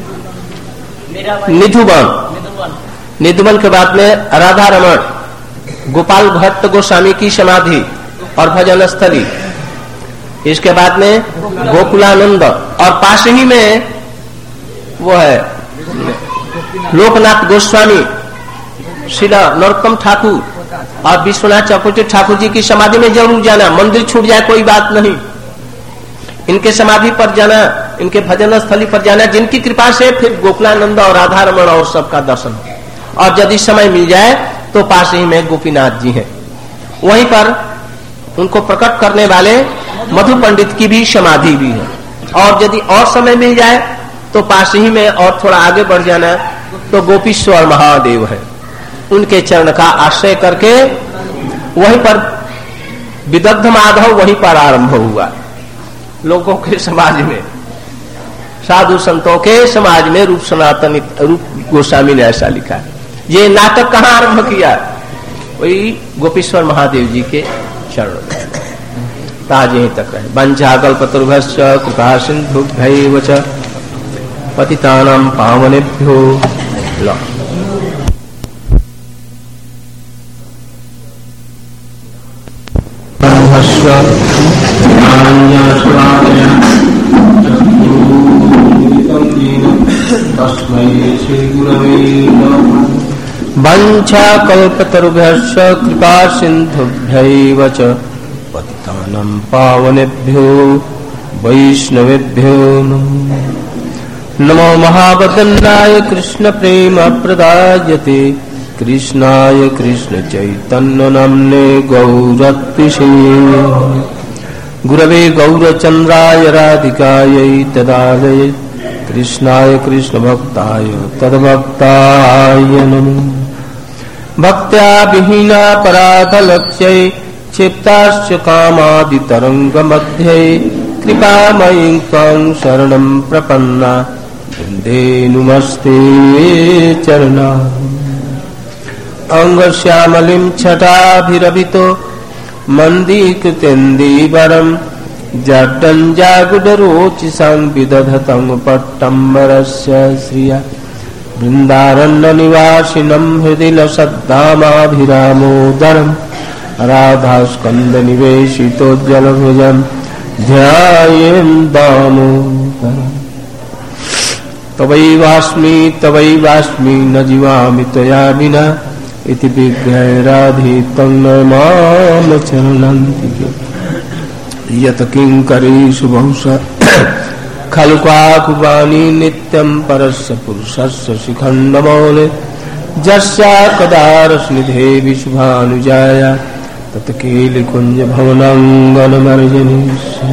निधुवन के बाद में राधा रमण, गोपाल भट्ट गोस्वामी की समाधि और भजन स्थली, इसके बाद में गोकुलानंद, और पास ही में वो है लोकनाथ गोस्वामी, श्रीला नरोत्तम ठाकुर और विश्वनाथ चक्रवर्ती ठाकुर जी की समाधि में जरूर जाना। मंदिर छूट जाए कोई बात नहीं, इनके समाधि पर जाना, इनके भजन स्थली पर जाना, जिनकी कृपा से फिर गोकुलानंद और राधा रमण और सबका दर्शन। और यदि समय मिल जाए तो पास ही में गोपीनाथ जी हैं, वहीं पर उनको प्रकट करने वाले मधु पंडित की भी समाधि भी है। और यदि और समय मिल जाए तो पास ही में और थोड़ा आगे बढ़ जाना तो गोपीश्वर महादेव है, उनके चरण का आश्रय करके वहीं पर विदग्ध माधव वहीं पर आरंभ हुआ। लोगों के समाज में, साधु संतों के समाज में रूप सनातन रूप गोस्वामी ने ऐसा लिखा है। ये नाटक कहाँ आरंभ किया? वही गोपीश्वर महादेव जी के चरण ताज यहीं तक रहे। वंचाकल्पतरुभ्यश्च कृपा सिन्धुभ्यैव च पतितानां पावनेभ्यो वंचाकल्पतरुभ्यश्च कृपा सिन्धुभ्यैव च पतितानां पावनेभ्यो वैष्णवेभ्यो नमो महावदन्नाय कृष्ण प्रेम प्रदायते कृष्णाय कृष्ण चैतन्य नाम्ने गौरत्पिषे गुरवे गौरचन्द्राय राधिकायै तदालये कृष्णाय कृष्ण भक्ताय तद्भक्ताय नमो। भक्त्या विहीना पराधलक्ष्यै क्षिप्ताश्च कामादि तरंग मध्ये कृपामयीं त्वां शरणं प्रपन्ना वृन्दे नुमस्ते चरणा। अंगश्यामलिं छटाभिरभितो मन्दीकृतेन्दीवरं जड्डं जागुडरोचिसां विदधतं पट्टम्बरस्य श्रिया वृन्दारण्यनिवासिनं हृदि लसद्धामाभिरामोदरं राधास्कन्दनिवेशितोज्ज्वलभुजं ध्यायेन् दामोदरम्। तवैवास्मि न जीवामि त्वया विना इति विज्ञाय राधितं माम चरणान्तिके यत् किङ्करेषु बहुशः खलु काकुवाणी नित्यं परस्य पुरुषस्य शिखण्डमौले जस्या कदारस्निधे विशुभानुजाया तत्केलिकुञ्ज भवनाङ्गनमर्जनीष्या।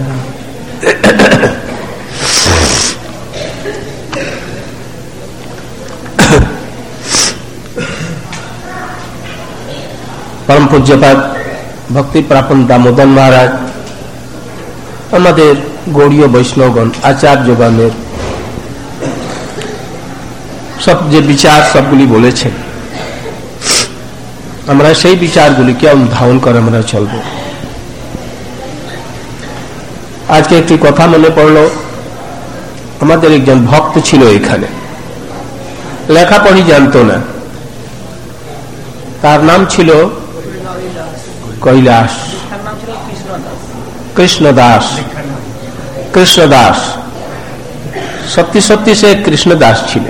परम पूज्यपाद भक्ति प्रापन दामोदर महाराज আমাদের গৌড়ীয় বৈষ্ণবগণ আচার্যগণের সব যে বিচার সবগুলি বলেছেন, আমরা সেই বিচারগুলিকে অনুধাবন করে আমরা চলব। আজকে একটি কথা মনে পড়লো, আমাদের একজন ভক্ত ছিল এখানে, লেখাপড়ি জানতো না, তার নাম ছিল কৈলাস কৃষ্ণদাস। কৃষ্ণদাস সত্যি সত্যি সে কৃষ্ণদাস ছিল।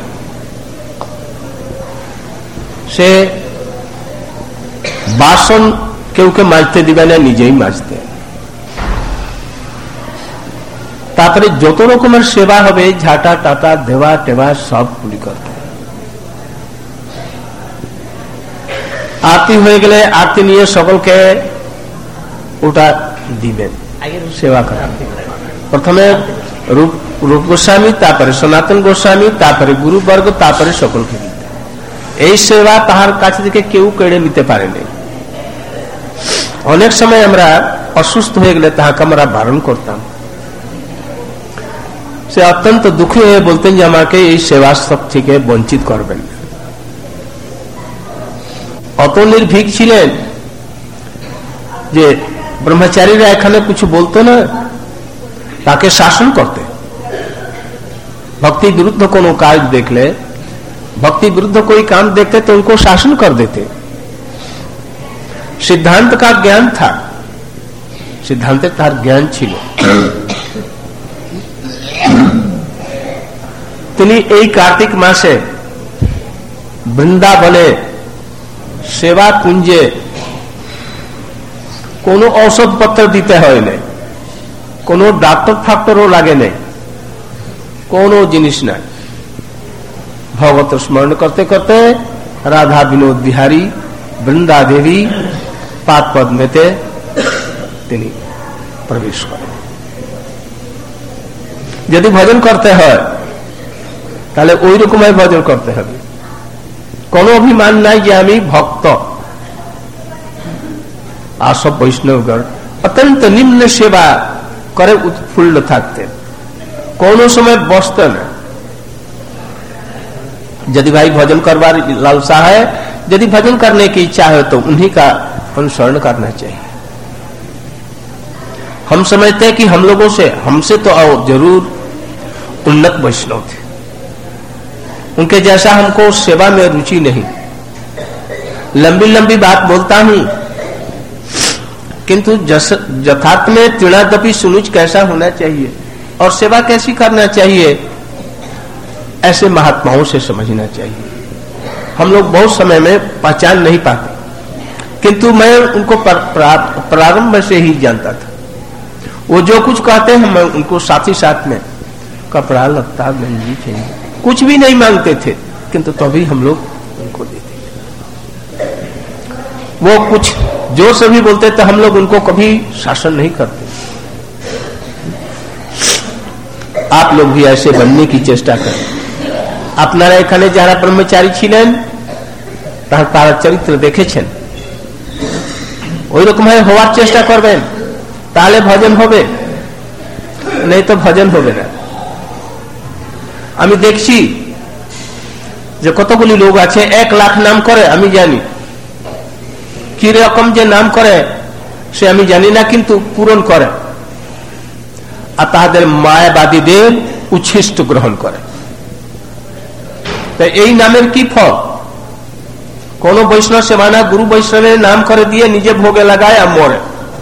সে বাসন কেউকে মাজতে দিবে না, নিজেই মাজতে। তারপরে যত রকমের সেবা হবে ঝাঁটা টাটা দেওয়া টেবা সবগুলি করবে। আরতি হয়ে গেলে আরতি নিয়ে সকলকে ওটা দিবেন সেবা করা। প্রথমে রূপ গোস্বামী, তারপরে সনাতন গোস্বামী, তারপরে গুরুবর্গ, তারপরে সকলকে দিতে। এই সেবা তাহার কাছ থেকে কেউ কেড়ে নিতে পারেনি। অনেক সময় আমরা অসুস্থ হয়ে গেলে তাহাকে আমরা বারণ করতাম। সে অত্যন্ত দুঃখী হয়ে বলতেন যে আমাকে এই সেবা সব থেকে বঞ্চিত করবেন। অত নির্ভীক ছিলেন যে ব্রহ্মচারীরা এখানে কিছু বলতো না, তাকে শাসন করতে। भक्ति विरुद्ध कोनो काज देख ले, भक्ति विरुद्ध कोई काम देखते तो उनको शासन कर देते। सिद्धांत का ज्ञान था, सिद्धांत तार ज्ञान छिलो। তিনি এই কার্তিক মাসে বৃন্দাবনে সেবা কুঞ্জে কোনো ঔষধপত্র দিতে হয় না, কোনো ডাক্তার ফাক্টরও লাগে না, কোনো জিনিস নাই। ভগবত স্মরণ করতে করতে রাধা বিনোদ বিহারী বৃন্দা দেবী পাদ পদ্মেতে তিনি প্রবেশ করেন। যদি ভজন করতে হয় তাহলে ওই রকমই ভজন করতে হবে। কোনো অভিমান নাই যে আমি ভক্ত। আর সব বৈষ্ণবগণ অত্যন্ত নিম্ন সেবা করে উৎফুল্ল থাকতেন, কোনো সময় बसते न। यदि भाई भजन करवार लालसा है, यदि भजन करने की इच्छा है तो उन्हीं का अनुसरण करना चाहिए। हम समझते हैं कि हम लोगों से, हमसे तो जरूर उन्नत वैष्णव थे, उनके जैसा हमको सेवा में रुचि नहीं। लंबी लंबी बात बोलता हूं, किंतु यथार्थ में तृणादपि सुनुज कैसा होना चाहिए और सेवा कैसी करना चाहिए, ऐसे महात्माओं से समझना चाहिए। हम लोग बहुत समय में पहचान नहीं पाते, किंतु मैं उनको प्रारंभ से ही जानता था। वो जो कुछ कहते हैं मैं उनको साथ ही साथ में कपड़ा लत्ता गंजी चाहिए, कुछ भी नहीं मांगते थे, किंतु तभी हम लोग उनको देते थे। वो कुछ जो सभी बोलते थे हम लोग उनको कभी शासन नहीं करते। आप लोग भी ऐसे बनने की चेष्टा करें। আপনারা এখানে যারা ব্রহ্মচারী ছিলেন তার চরিত্র দেখেছেন, ওই রকম হওয়ার চেষ্টা করবেন, তাহলে ভজন হবে, নেই তো ভজন হবে না। আমি দেখছি যে কতগুলি লোক আছে 1 লাখ নাম করে, আমি জানি কি রকম যে নাম করে সে আমি জানি না, কিন্তু পূরণ করে আর তাদের মায়াবাদীদের উচ্ছিষ্ট গ্রহণ করে। এই নামের কি ফল? কোন বৈষ্ণব সেবা না, গুরু বৈষ্ণবের নাম করে দিয়ে নিজে ভোগে লাগায় আর মরে।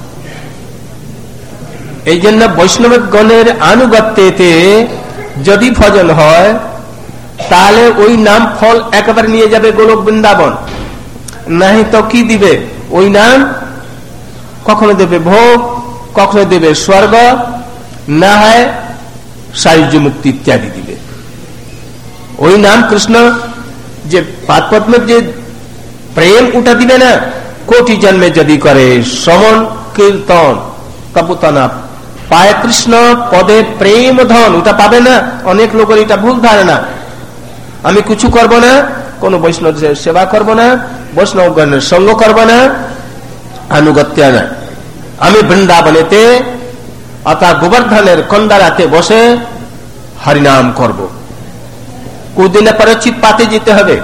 এই জন্য বৈষ্ণব গণের আনুগত্যতে যদি ভজন হয় তাহলে ওই নাম ফল একেবারে নিয়ে যাবে গোলক বৃন্দাবন, নাই তো কি দিবে? ওই নাম কখনো দেবে ভোগ, কখনো দেবে স্বর্গ, না হয় সাহায্য মুক্তি ইত্যাদি দিবে। ওই নাম কৃষ্ণ যে পাদপদ্মের যে প্রেম ওটা দিবে না। কোটি জন্মে যদি করে শ্রবণ কীর্তন তবু তা না পায় কৃষ্ণ পদে প্রেম ধন, ওটা পাবে না। অনেক লোকের এটা ভুল ধারণা, আমি কিছু করব না, কোন বৈষ্ণব সেবা করব না, বৈষ্ণবগণের সঙ্গ করব না, আনুগত্য না, আমি বৃন্দাবনেতে অর্থাৎ গোবর্ধনের কন্দারাতে বসে হরিনাম করব। কুদিনে পরে চিত পাতে যেতে হবে,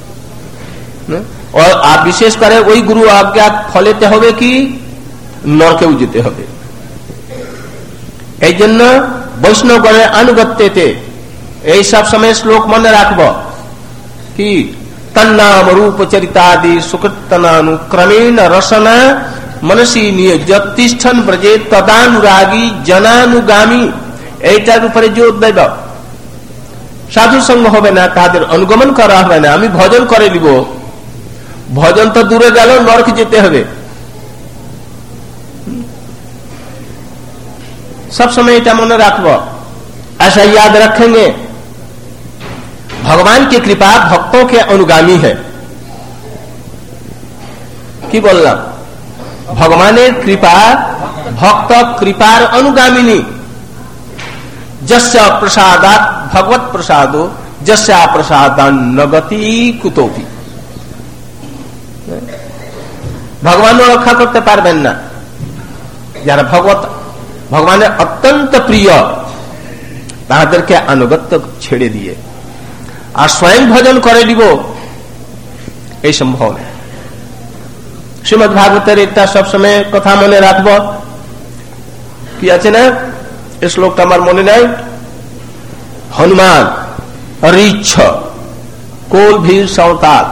আর বিশেষ করে ওই গুরু আজ্ঞা ফলেতে হবে কি নরকেও যেতে হবে। এই জন্য বৈষ্ণবগণের আনুগত্যতে এই সব সময় শ্লোক মনে রাখব কি তন্নাম রূপ চরিতাদি সুকৃতনানুক্রমেণ রসনা মনসী নিয়োজতিষ্ঠন ব্রজে তদানুরাগী জনানুগামী। এইটার উপরে জোর দেব। সাধু সঙ্গ হবে না, তাদের অনুগমন করা হবে না, আমি ভজন করে নিব। ভজন তো দূরে গেল, নরক যেতে হবে। सब समय এটা মনে রাখব। ऐसा याद रखेंगे भगवान की कृपा भक्तों के अनुगामी है। কি বললাম? ভগবানের কৃপা भक्त कृपार अनुगामिनी जस्य प्रसादात भगवत प्रसादो जस्या प्रसादान नगति कुतोपि। भगवान रक्षा करते पारबेन ना যারা ভগবানের অত্যন্ত প্রিয় তাদেরকে আনুগত্য ছেড়ে দিয়ে আর স্বয়ং ভজন করে দিব এই সম্ভব না। শ্রীমদ্ ভাগবতের একটা সবসময় কথা মনে রাখব, কি আছে না, এই শ্লোকটা আমার মনে নাই, হনুমান রিচ্ছ কোল ভীর সওতাল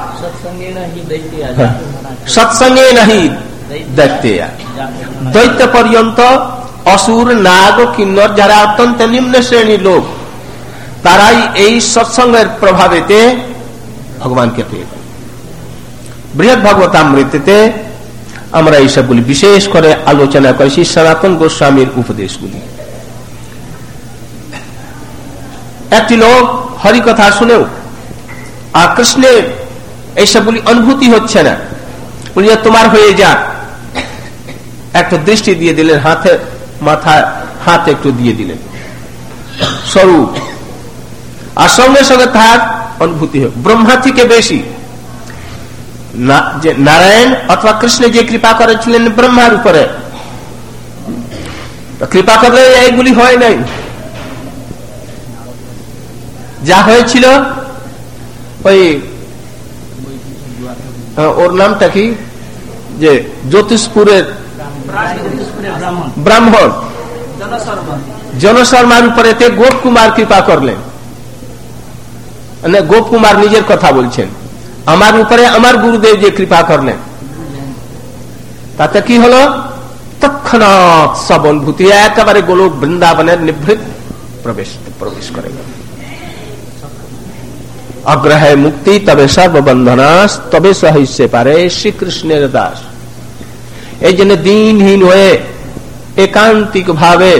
সৎসঙ্গে নাহি দেখতে দৈত্য পর্যন্ত অসুর নাগ কিন্নর যারা অত্যন্ত নিম্ন শ্রেণীর লোক তারাই এই সৎসঙ্গের প্রভাবেতে ভগবানকে পেয়ে যায়। বৃহৎ ভাগবতামৃতেতে আমরা এইসবগুলি বিশেষ করে আলোচনা করেছি, সনাতন গোস্বামীর উপদেশগুলি। একটি লোক হরি কথা শুনেও আর কৃষ্ণের এইসবগুলি অনুভূতি হচ্ছে না, বলিয়া তোমার হয়ে যা, একটা দৃষ্টি দিয়ে দিলেন, হাতে মাথায় হাত একটু দিয়ে দিলেন স্বরূপ, আর সঙ্গে সঙ্গে তার অনুভূতি হয়। ব্রহ্মা থেকে বেশি যে নারায়ণ অথবা কৃষ্ণ যে কৃপা করেছিলেন ব্রহ্মার উপরে, কৃপা করলে এইগুলি হয় নাই। যা হয়েছিল ওই ওর নামটা কি, যে জ্যোতিষপুরের ব্রাহ্মণ জনশর্মার উপরে গোপ কুমার কৃপা করলেন। গোপ কুমার নিজের কথা বলছেন, আমার উপরে আমার গুরুদেব যে কৃপা করলেন, তাতে কি হলো, তৎক্ষণাৎ সব অনুভূতি একেবারে গোলক বৃন্দাবনের নিভৃত প্রবেশ করে গেল। অগ্রহে মুক্তি তবে সর্ববন্ধনাস তবে সহিষ্যে পারে শ্রীকৃষ্ণের দাস। এই জন্য দিনহীন হয়ে একান্তিক ভাবে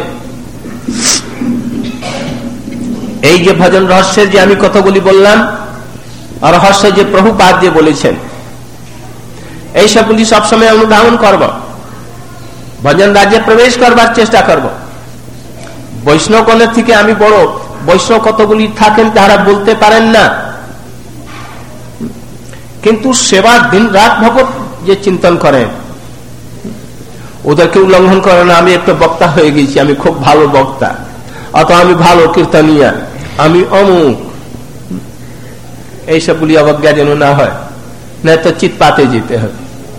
এই যে ভজন রহস্যের যে আমি কতগুলি বললাম, আর রহস্য যে প্রভুপাদ যে বলেছেন, এই সবগুলি সবসময় অনুধাবন করব, ভজন রাজ্যে প্রবেশ করবার চেষ্টা করব। বৈষ্ণবগণের থেকে আমি বড়, বৈষ্ণব কতগুলি থাকেন তারা বলতে পারেন না, কিন্তু সেবা দিন রাত ভগবত যে চিন্তন করেন ওদেরকে উল্লঙ্ঘন করে না। আমি একটা বক্তা হয়ে গেছি, আমি খুব ভালো বক্তা, অথবা আমি ভালো কীর্তনিয়া, আমি অমুক, এইসবগুলি অবজ্ঞা যেন না হয়, नहीं तो चित पाते जीते हैं।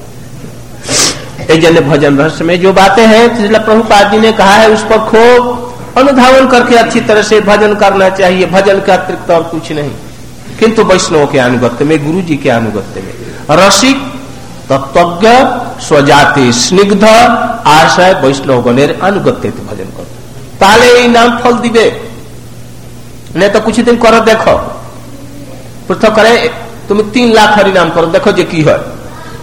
भजन रहस्य में जो बातें हैं प्रभुपाद जी ने कहा है उस पर खूब अनुधावन करके अच्छी तरह से भजन करना चाहिए। भजन का अतिरिक्त और कुछ नहीं, किंतु वैष्णव के अनुगत्य में, गुरु जी के अनुगत्य में रसिक तत्वज्ञ स्वजाति स्निग्ध आशय वैष्णवगणের अनुगत्य भजन कर, তাহলে এই নাম ফল দিবে। नहीं तो कुछ दिन करो, देखो पृथक करे तुम 3 लाख हरि नाम करो, देखो जे की হয়।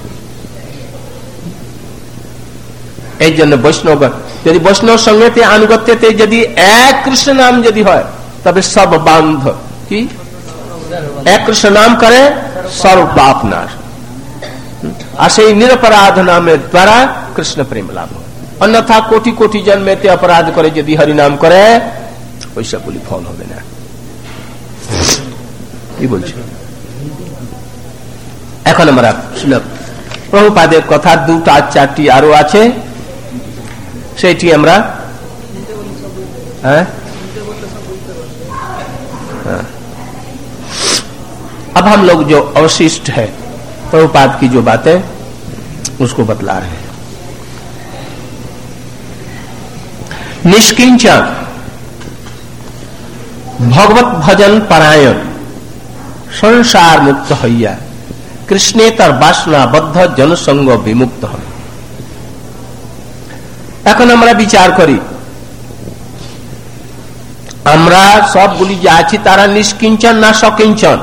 এই জন্য বৈষ্ণবগণ যদি বৈষ্ণব সঙ্গেতে আনুগত্যতে যদি এক কৃষ্ণ নাম যদি হয় তবে সব বান্ধ কি এক কৃষ্ণ নাম করে সর্ব পাপ নাশ, আর সেই নিরপরাধ নামের দ্বারা কৃষ্ণ প্রেম লাভ হয়। অন্যথা কোটি কোটি জন্মেতে অপরাধ করে যদি হরি নাম করে ওইসব বলি ফল হবে না। কি বলছি এখন আমরা শুনলাম প্রভুপাদের কথা, 2টা 4টি আরো আছে, সেটি আমরা अब हम लोग जो अवशिष्ट है प्रभुपाद की जो बातें उसको बतला रहे हैं। निष्किंचन भगवत भजन परायण संसार मुक्त हइया कृष्णेतर बासनाबद्ध जनसंग विमुक्त হয়। এখন আমরা বিচার করি, আমরা সবগুলি যা আছি তারা নিষ্কিঞ্চন না সকিঞ্চন?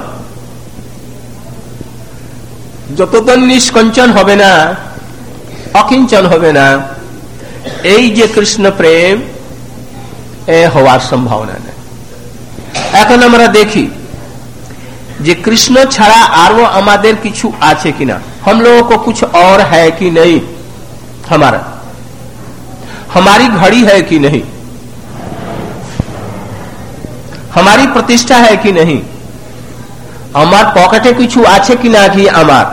যতদিন নিষ্কঞ্চন হবে না, অকিঞ্চন হবে না, এই যে কৃষ্ণ প্রেম হওয়ার সম্ভাবনা নেই। এখন আমরা দেখি যে কৃষ্ণ ছাড়া আরো আমাদের কিছু আছে কিনা, हम लोगों को कुछ और है कि नहीं। हमारा हमारी घड़ी है कि नहीं, हमारी प्रतिष्ठा है कि नहीं, আমার পকেটে কিছু আছে কিনা কি আমার,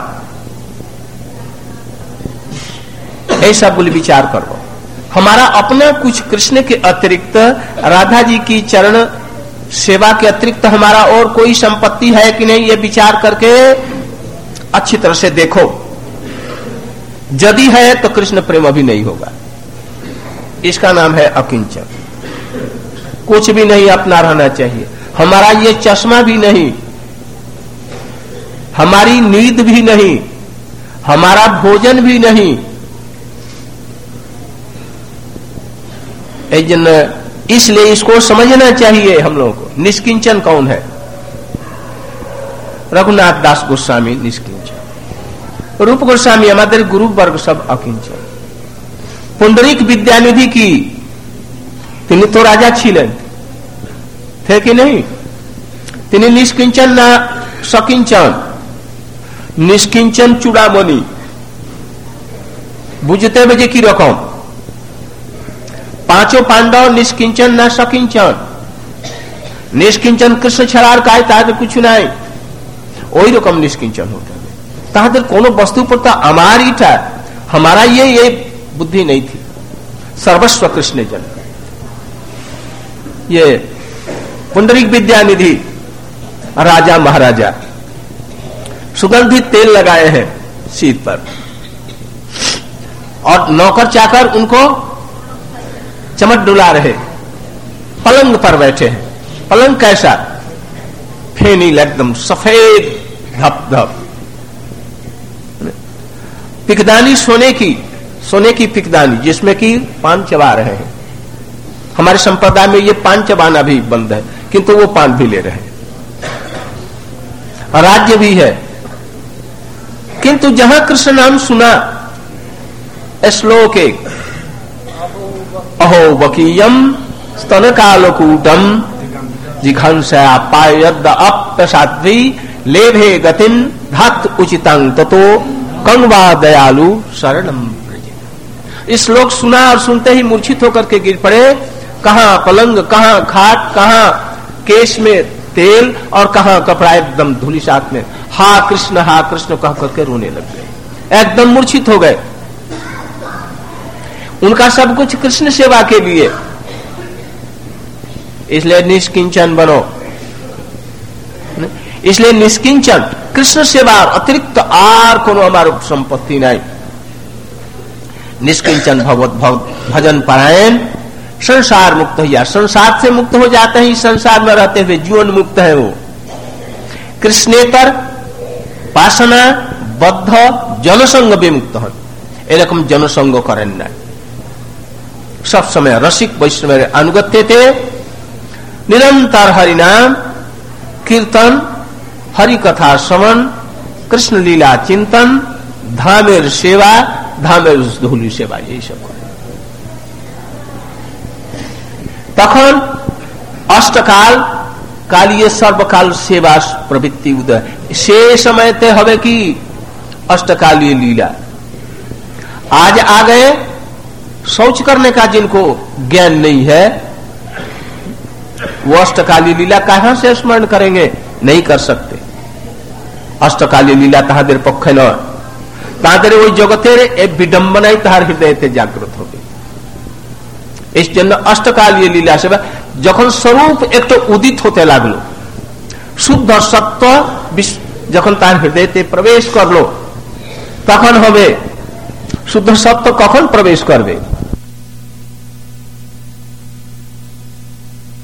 এই সবগুলি विचार करो। हमारा अपना कुछ कृष्ण के अतिरिक्त, राधा जी की चरण सेवा के अतिरिक्त हमारा और कोई संपत्ति है कि नहीं, ये विचार करके अच्छी तरह से देखो। यदि है तो कृष्ण प्रेम अभी नहीं होगा। इसका नाम है अकिंचन। कुछ भी नहीं अपना रहना चाहिए। हमारा ये चश्मा भी नहीं, हमारी नींद भी नहीं, हमारा भोजन भी नहीं, इसलिए इसको समझना चाहिए हम लोगों को। निष्किंचन कौन है? रघुनाथ दास गोस्वामी निष्किंचन, रूप गोस्वामी हमारे गुरु वर्ग सब अकिंचन। पुंडरीक विद्यानिधि की তিনি তো রাজা ছিলেন, थे कि नहीं? তিনি নিষ্কিঞ্চন না সকিঞ্চন? নিষ্কিঞ্চন চূড়ামণি, বুঝতে হবে যে কি রকম। পাঁচों পাণ্ডব নিষ্কিঞ্চন না সকিঞ্চন? নিষ্কিঞ্চন কৃষ্ণ ছাড়া আর কাজ তাদের কিছু নাই, ওই রকম নিষ্কিঞ্চন হতে হবে। তাদের কোনো বস্তুর প্রতি আমার ইটা, हमारा ये बुद्धि नहीं थी। सर्वस्व कृष्ण जन। ये पुंडरीक विद्यानिधि राजा महाराजा सुगंधित तेल लगाए हैं शीत पर, और नौकर चाकर उनको चमट डुला रहे। पलंग पर बैठे हैं। पलंग कैसा? फेनील, एकदम सफेद धप धप। पिकदानी सोने की पिकदानी, जिसमें कि पान चबा रहे हैं। हमारे संप्रदाय में ये पान चबाना भी बंद है, किंतु वो पान भी ले रहे हैं। राज्य भी है, किंतु जहां कृष्ण नाम सुना, श्लोक एक, अहो वकीयम स्तन कालकूटम जिघंसा पायद अप्रसाद्वी लेभे गतिन धात उचितं ततो कंगवा दयालु शरणम। इस श्लोक सुना और सुनते ही मूर्छित होकर के गिर पड़े। कहां पलंग, कहां खाट, कहां केश में तेल, और कहां कपड़ा एकदम धूली साथ में। हा कृष्ण कह करके रोने लग गए, एकदम मूर्छित हो गए। उनका सब कुछ कृष्ण सेवा के लिए। इसलिए निष्किंचन बनो। इसलिए निष्किंचन कृष्ण सेवा अतिरिक्त आर कोनो हमारे संपत्ति नहीं। निष्किंचन भगवत भजन पारायण, संसार मुक्त हो जाए। संसार से मुक्त हो जाते हैं, संसार में रहते हुए जीवन मुक्त है वो। कृष्णेतर पासना बद्ध जनसंग विमुक्त हो, एरकम जनसंग करें ना। सब समय रसिक वैष्णव अनुगत्य थे। निरंतर हरिनाम कीर्तन, हरि कथा श्रवण, कृष्ण लीला चिंतन, धामेर सेवा, धामेर धूली सेवा, यही सब करे। तखन अष्टकाल कालीय सर्वकाल सेवा प्रवृत्ति उदय। से समय ते हवे की अष्टकालीय लीला। आज आ गए शौच करने का जिनको ज्ञान नहीं है, वो अष्टकालीय लीला कहां से स्मरण करेंगे? नहीं कर सकते। अष्टकालीय लीला ताहादेर पक्षे न, ताहादेर ওই জগতের এই বিডম্বনাই তাহার হৃদয়তে জাগ্রত হবে। इस जन्य अष्टकालीय लीला सेवा যখন स्वरूप একটু উদিত হতে লাগলো, শুদ্ধ সত্য যখন তার হৃদয়তে প্রবেশ করলো, তখন হবে। শুদ্ধ সত্য কখন প্রবেশ করবে?